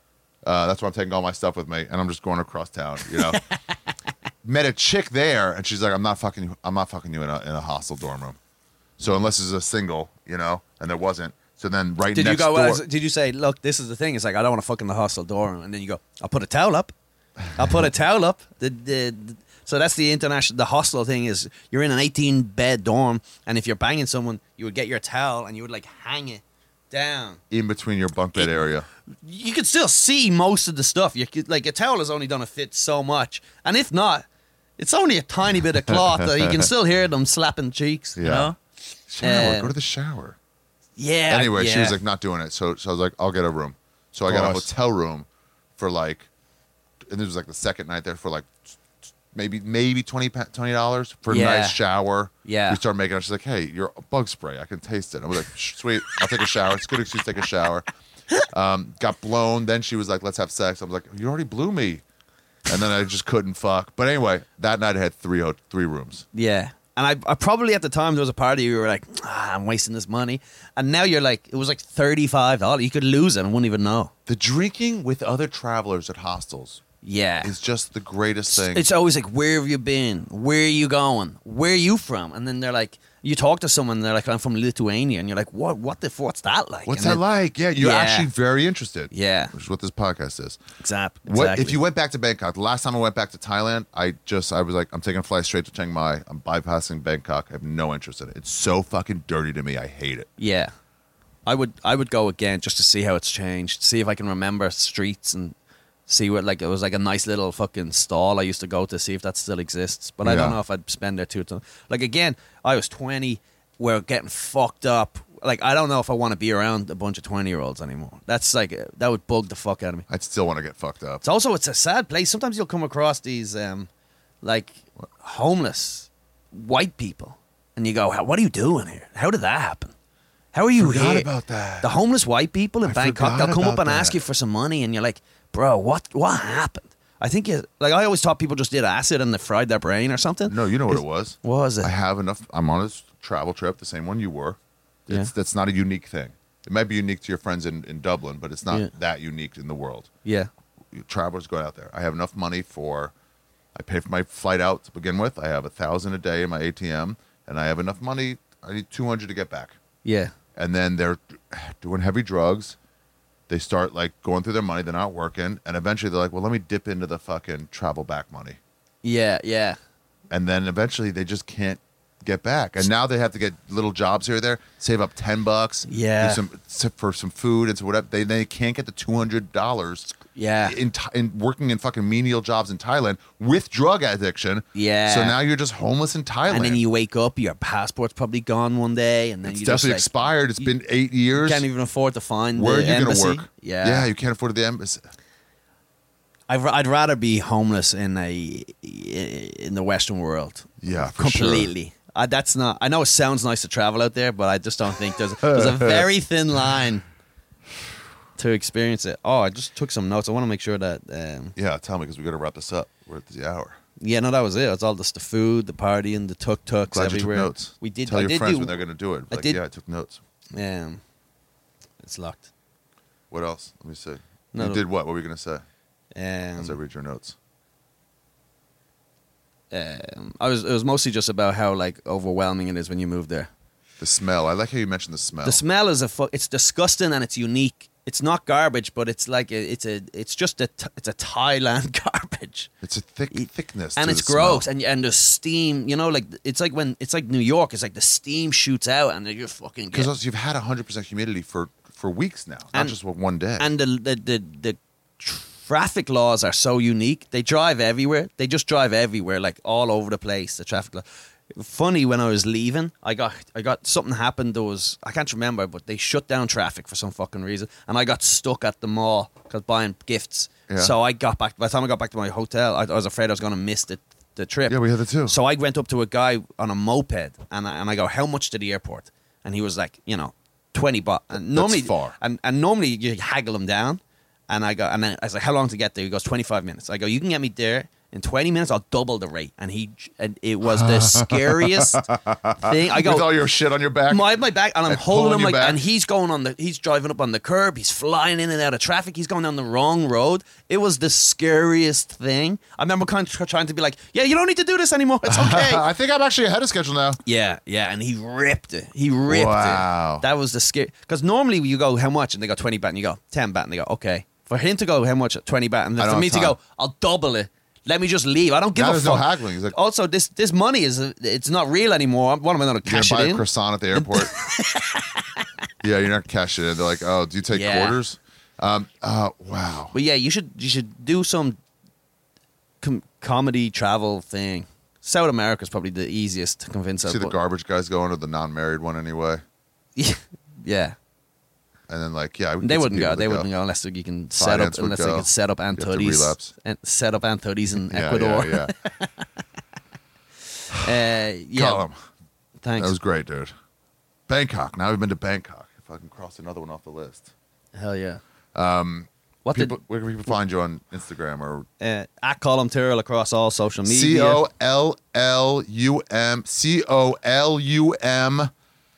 Uh, that's why I'm taking all my stuff with me, and I'm just going across town. You know. Met a chick there, and she's like, "I'm not fucking. You, I'm not fucking you in a in a hostel dorm room. So unless it's a single, you know, and there wasn't. So then right Did you next go? door, uh, did you say, "Look, this is the thing. It's like I don't want to fuck in the hostel dorm," and then you go, "I'll put a towel up. I'll put a towel up." The, the, the so that's the international. The hostel thing is you're in an eighteen bed dorm, and if you're banging someone, you would get your towel and you would like hang it down. in between your bunk bed It- area. You could still see most of the stuff. You could, like a towel is only gonna fit so much, and if not, it's only a tiny bit of cloth that you can still hear them slapping cheeks. Yeah. You know? Shower. Um, go to the shower. Yeah. Anyway, she yeah. was like not doing it. So, so I was like, I'll get a room. So I got a course. hotel room for like, and this was like the second night there for like maybe maybe twenty dollars for a Yeah. nice shower. Yeah. We started making it. She's like, hey, you're a bug spray. I can taste it. I was like, sweet. I'll take a shower. It's a good excuse to take a shower. Um, got blown. Then she was like, let's have sex. I was like, you already blew me. And then I just couldn't fuck. But anyway, that night I had three ho- three rooms. Yeah. And I, I probably at the time there was a part of you who were like, ah, I'm wasting this money. And now you're like, it was like thirty-five dollars. You could lose it and wouldn't even know. The drinking with other travelers at hostels Yeah. is just the greatest thing. It's always like, where have you been? Where are you going? Where are you from? And then they're like, you talk to someone, they're like, I'm from Lithuania. And you're like, what What the what's that like? What's And that then- like? Yeah, you're Yeah. actually very interested. Yeah. Which is what this podcast is. Exactly. What if you went back to Bangkok? The last time I went back to Thailand, I just I was like, I'm taking a flight straight to Chiang Mai. I'm bypassing Bangkok. I have no interest in it. It's so fucking dirty to me. I hate it. Yeah. I would I would go again just to see how it's changed. See if I can remember streets and see what, like, it was like a nice little fucking stall I used to go to, see if that still exists. But I don't Yeah. know if I'd spend there too much. Like, again, I was twenty, we're getting fucked up. Like, I don't know if I want to be around a bunch of twenty year olds anymore. That's like, uh, that would bug the fuck out of me. I'd still want to get fucked up. It's also, it's a sad place. Sometimes you'll come across these, um, like, homeless white people. And you go, "How- what are you doing here? How did that happen? How are you Forgot here?" about that. The homeless white people in I Bangkok, forgot they'll come up about and ask that. you for some money, and you're like, "Bro, what what happened?" I think you, like, I always thought people just did acid and they fried their brain or something. No, you know what Is- it was. What was it? I have enough. I'm on a s- travel trip, the same one you were. It's, Yeah. That's not a unique thing. It might be unique to your friends in, in Dublin, but it's not Yeah. that unique in the world. Yeah. Travelers go out there. I have enough money for, I pay for my flight out to begin with. I have a thousand a day in my A T M, and I have enough money. I need two hundred to get back. Yeah. And then they're doing heavy drugs. They start like going through their money. They're not working, and eventually they're like, "Well, let me dip into the fucking travel back money." Yeah. Yeah. And then eventually they just can't get back. And now they have to get little jobs here or there, save up ten bucks, Yeah. do some for some food and so whatever. They they can't get the two hundred dollars. Yeah. In, Th- in working in fucking menial jobs in Thailand with drug addiction. Yeah. So now you're just homeless in Thailand. And then you wake up, your passport's probably gone one day, and then it's you definitely just, like, expired. It's you been eight years. can't even afford to find Where the are you embassy. going to work? Yeah. Yeah, you can't afford the embassy. I'd, ra- I'd rather be homeless in a in the Western world. Yeah, for sure. completely. I, that's not. I know it sounds nice to travel out there, but I just don't think there's there's a very thin line to experience it. Oh, I just took some notes. I want to make sure that. Um, Yeah, tell me because we got to wrap this up. We're at the hour. yeah, no, that was it. It's all just the food, the party, and the tuk tuks Glad everywhere. you took notes. We did. Tell I your did friends do, when they're going to do it. I Like, did- yeah, I took notes. Um, it's locked. What else? Let me see. No, you no. did what? What were you going to say Um, as I read your notes? um, I was. It was mostly just about how like overwhelming it is when you move there. The smell. I like how you mentioned the smell. The smell is a. Fu- it's disgusting and it's unique. It's not garbage, but it's like a, it's a. It's just a. T- it's a Thailand garbage. It's a thick It- thickness, and to it's the smell. gross, and and the steam. You know, like it's like when it's like New York. It's like the steam shoots out, and you're fucking. Because Get, also you've had one hundred percent humidity for, for weeks now, not And- just what one day. and the the the, the traffic laws are so unique. They drive everywhere. They just drive everywhere, like all over the place. The traffic law. Funny, when I was leaving, I got I got something happened. There was I can't remember, but they shut down traffic for some fucking reason, and I got stuck at the mall because buying gifts. Yeah. So I got back. By the time I got back to my hotel, I, I was afraid I was going to miss the the trip. Yeah, we had it too. So I went up to a guy on a moped, and I, and I go, "How much to the airport?" And he was like, "You know, twenty bucks." And normally, far. And and normally you haggle him down. And I go, and then I was like, "How long to get there?" He goes, twenty-five minutes. I go, "You can get me there in twenty minutes. I'll double the rate." And he, and it was the scariest thing. I go, with all your shit on your back. my my back, and I'm And holding pulling him you like, back. and he's going on the, he's driving up on the curb. He's flying in and out of traffic. He's going down the wrong road. It was the scariest thing. I remember kind of trying to be like, "Yeah, you don't need to do this anymore. It's okay." I think I'm actually ahead of schedule now. Yeah, yeah, and he ripped it. He ripped Wow. it. That was the scare. Because normally you go, "How much?" And they go, twenty baht, and you go, ten baht, and they go, "Okay." For him to go, "How much?" twenty baht, and I for don't me have to time. go, "I'll double it. Let me just leave. I don't give Now a there's fuck." no haggling. He's like, Also, this this money is it's not real anymore. What am I going to you're cash gonna it buy in? a croissant at the airport. Yeah, you're not cashing it in. They're like, oh, do you take Yeah. quarters? Um, uh, wow. But yeah, you should you should do some com- comedy travel thing. South America is probably the easiest to convince us. See the but- garbage guys going to the non-married one anyway. yeah. And then like, yeah, we can They get some wouldn't go. people to They wouldn't go unless you can set up Finance would unless they go. could set up You have to Antodis relapse. and set up Antodis in Yeah, Ecuador. Yeah, yeah. uh, yeah. Colin, Thanks. that was great, dude. Bangkok. Now we've been to Bangkok. If I can cross another one off the list. Hell yeah. Um, what People, did where can people find you on Instagram or uh, at Column Tyrrell across all social media? C O L L U M C O L U M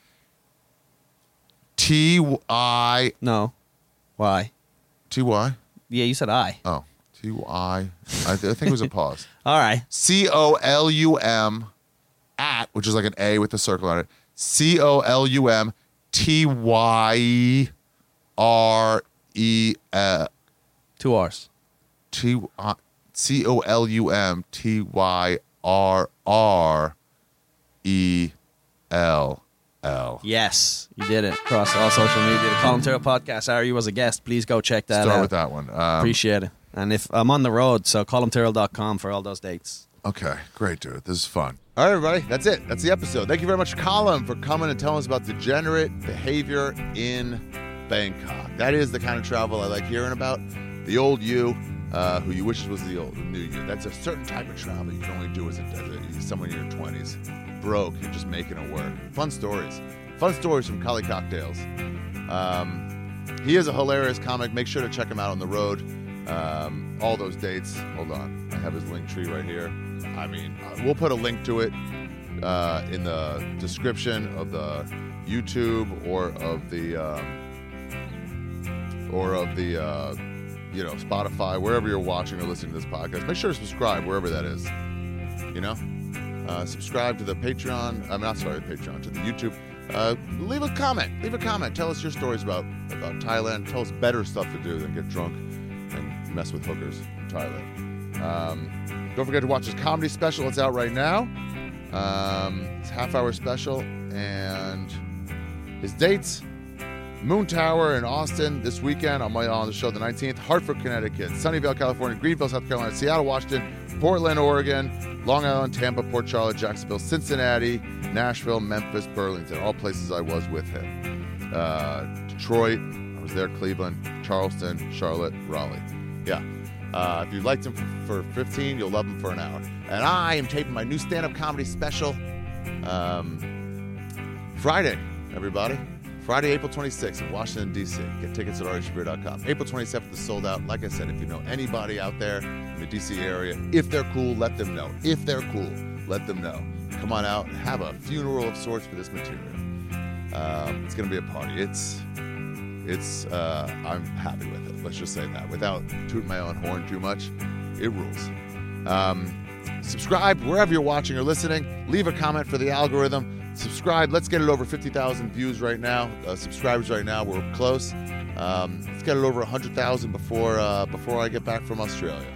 T I No. Why? T Y. Yeah, you said I. Oh, T Y. I, th- I think it was a pause. All right. C O L U M at, which is like an A with a circle on it. C O L U M T Y R E L. Two R's. T uh, C O L U M T Y R R E L L. Yes, you did it across all social media. The Column Tyrrell podcast. Are you as a guest? Please go check that Start out. with that one. Um, Appreciate it. And if I'm on the road, so column tyrrell dot com for all those dates. Okay, great, dude. This is fun. All right, everybody. That's it. That's the episode. Thank you very much, Colin, for coming and telling us about degenerate behavior in Bangkok. That is the kind of travel I like hearing about. The old you, uh, who you wish was the old new you. That's a certain type of travel you can only do as, a, as a, someone in your twenties. Broke, you're just making it work. Fun stories. Fun stories from Kali Cocktails. Um, he is a hilarious comic. Make sure to check him out on the road. Um, all those dates. Hold on. I have his link tree right here. I mean, uh, we'll put a link to it uh, in the description of the YouTube or of the um, or of the uh, you know Spotify, wherever you're watching or listening to this podcast. Make sure to subscribe wherever that is. You know, uh, subscribe to the Patreon. I'm not sorry, the Patreon to the YouTube. Uh, leave a comment. Leave a comment. Tell us your stories about about Thailand. Tell us better stuff to do than get drunk and mess with hookers in Thailand. Um, don't forget to watch his comedy special. It's out right now. Um, it's a half-hour special, and his dates: Moon Tower in Austin this weekend. I'm on the show the nineteenth. Hartford, Connecticut. Sunnyvale, California. Greenville, South Carolina. Seattle, Washington. Portland, Oregon. Long Island, Tampa, Port Charlotte, Jacksonville, Cincinnati, Nashville, Memphis, Burlington. All places I was with him. Uh, Detroit. I was there. Cleveland, Charleston, Charlotte, Raleigh. Yeah. Uh, if you liked him for, for fifteen, you'll love him for an hour. And I am taping my new stand-up comedy special um, Friday, everybody. Friday, April twenty-sixth in Washington, D C. Get tickets at ari shaffir dot com. April twenty-seventh is sold out. Like I said, if you know anybody out there in the D C area, if they're cool, let them know. If they're cool, let them know. Come on out and have a funeral of sorts for this material. Um, it's going to be a party. It's, it's. Uh, I'm happy with it. Let's just say that. Without tooting my own horn too much, it rules. Um, subscribe wherever you're watching or listening. Leave a comment for the algorithm. Subscribe. Let's get it over fifty thousand views right now. Uh, subscribers right now. We're close. Um, let's get it over one hundred thousand before uh, before I get back from Australia.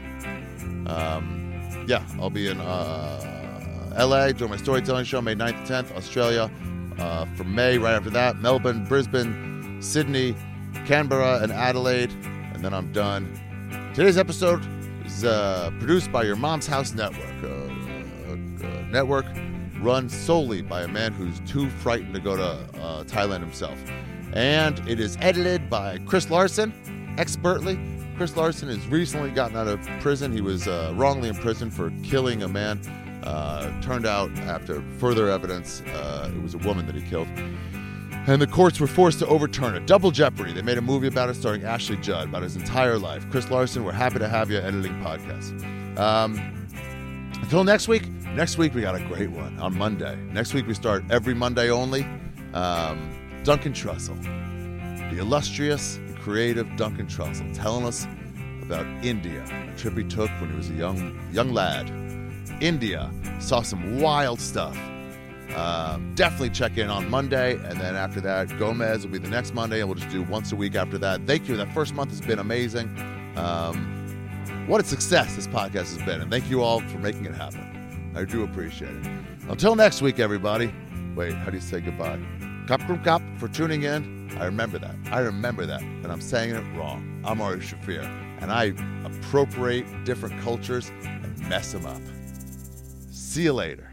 Um, yeah, I'll be in uh, L A doing my storytelling show May ninth to tenth. Australia uh, for May. Right after that, Melbourne, Brisbane, Sydney, Canberra, and Adelaide. And then I'm done. Today's episode is uh, produced by Your Mom's House Network. Uh, uh, network run solely by a man who's too frightened to go to uh, Thailand himself. And it is edited by Chris Larson, expertly. Chris Larson has recently gotten out of prison. He was uh, wrongly imprisoned for killing a man. Uh, turned out, after further evidence, uh, it was a woman that he killed. And the courts were forced to overturn it. Double Jeopardy. They made a movie about it starring Ashley Judd, about his entire life. Chris Larson, we're happy to have you editing podcasts. Um, until next week, Next week, we got a great one on Monday. Next week, we start every Monday only. Um, Duncan Trussell, the illustrious and creative Duncan Trussell, telling us about India, a trip he took when he was a young young lad. India, saw some wild stuff. Um, definitely check in on Monday, and then after that, Gomez will be the next Monday, and we'll just do once a week after that. Thank you. That first month has been amazing. Um, what a success this podcast has been, and thank you all for making it happen. I do appreciate it. Until next week, everybody. Wait, how do you say goodbye? Cop Crum Cop for tuning in. I remember that. I remember that. And I'm saying it wrong. I'm Ari Shaffir. And I appropriate different cultures and mess them up. See you later.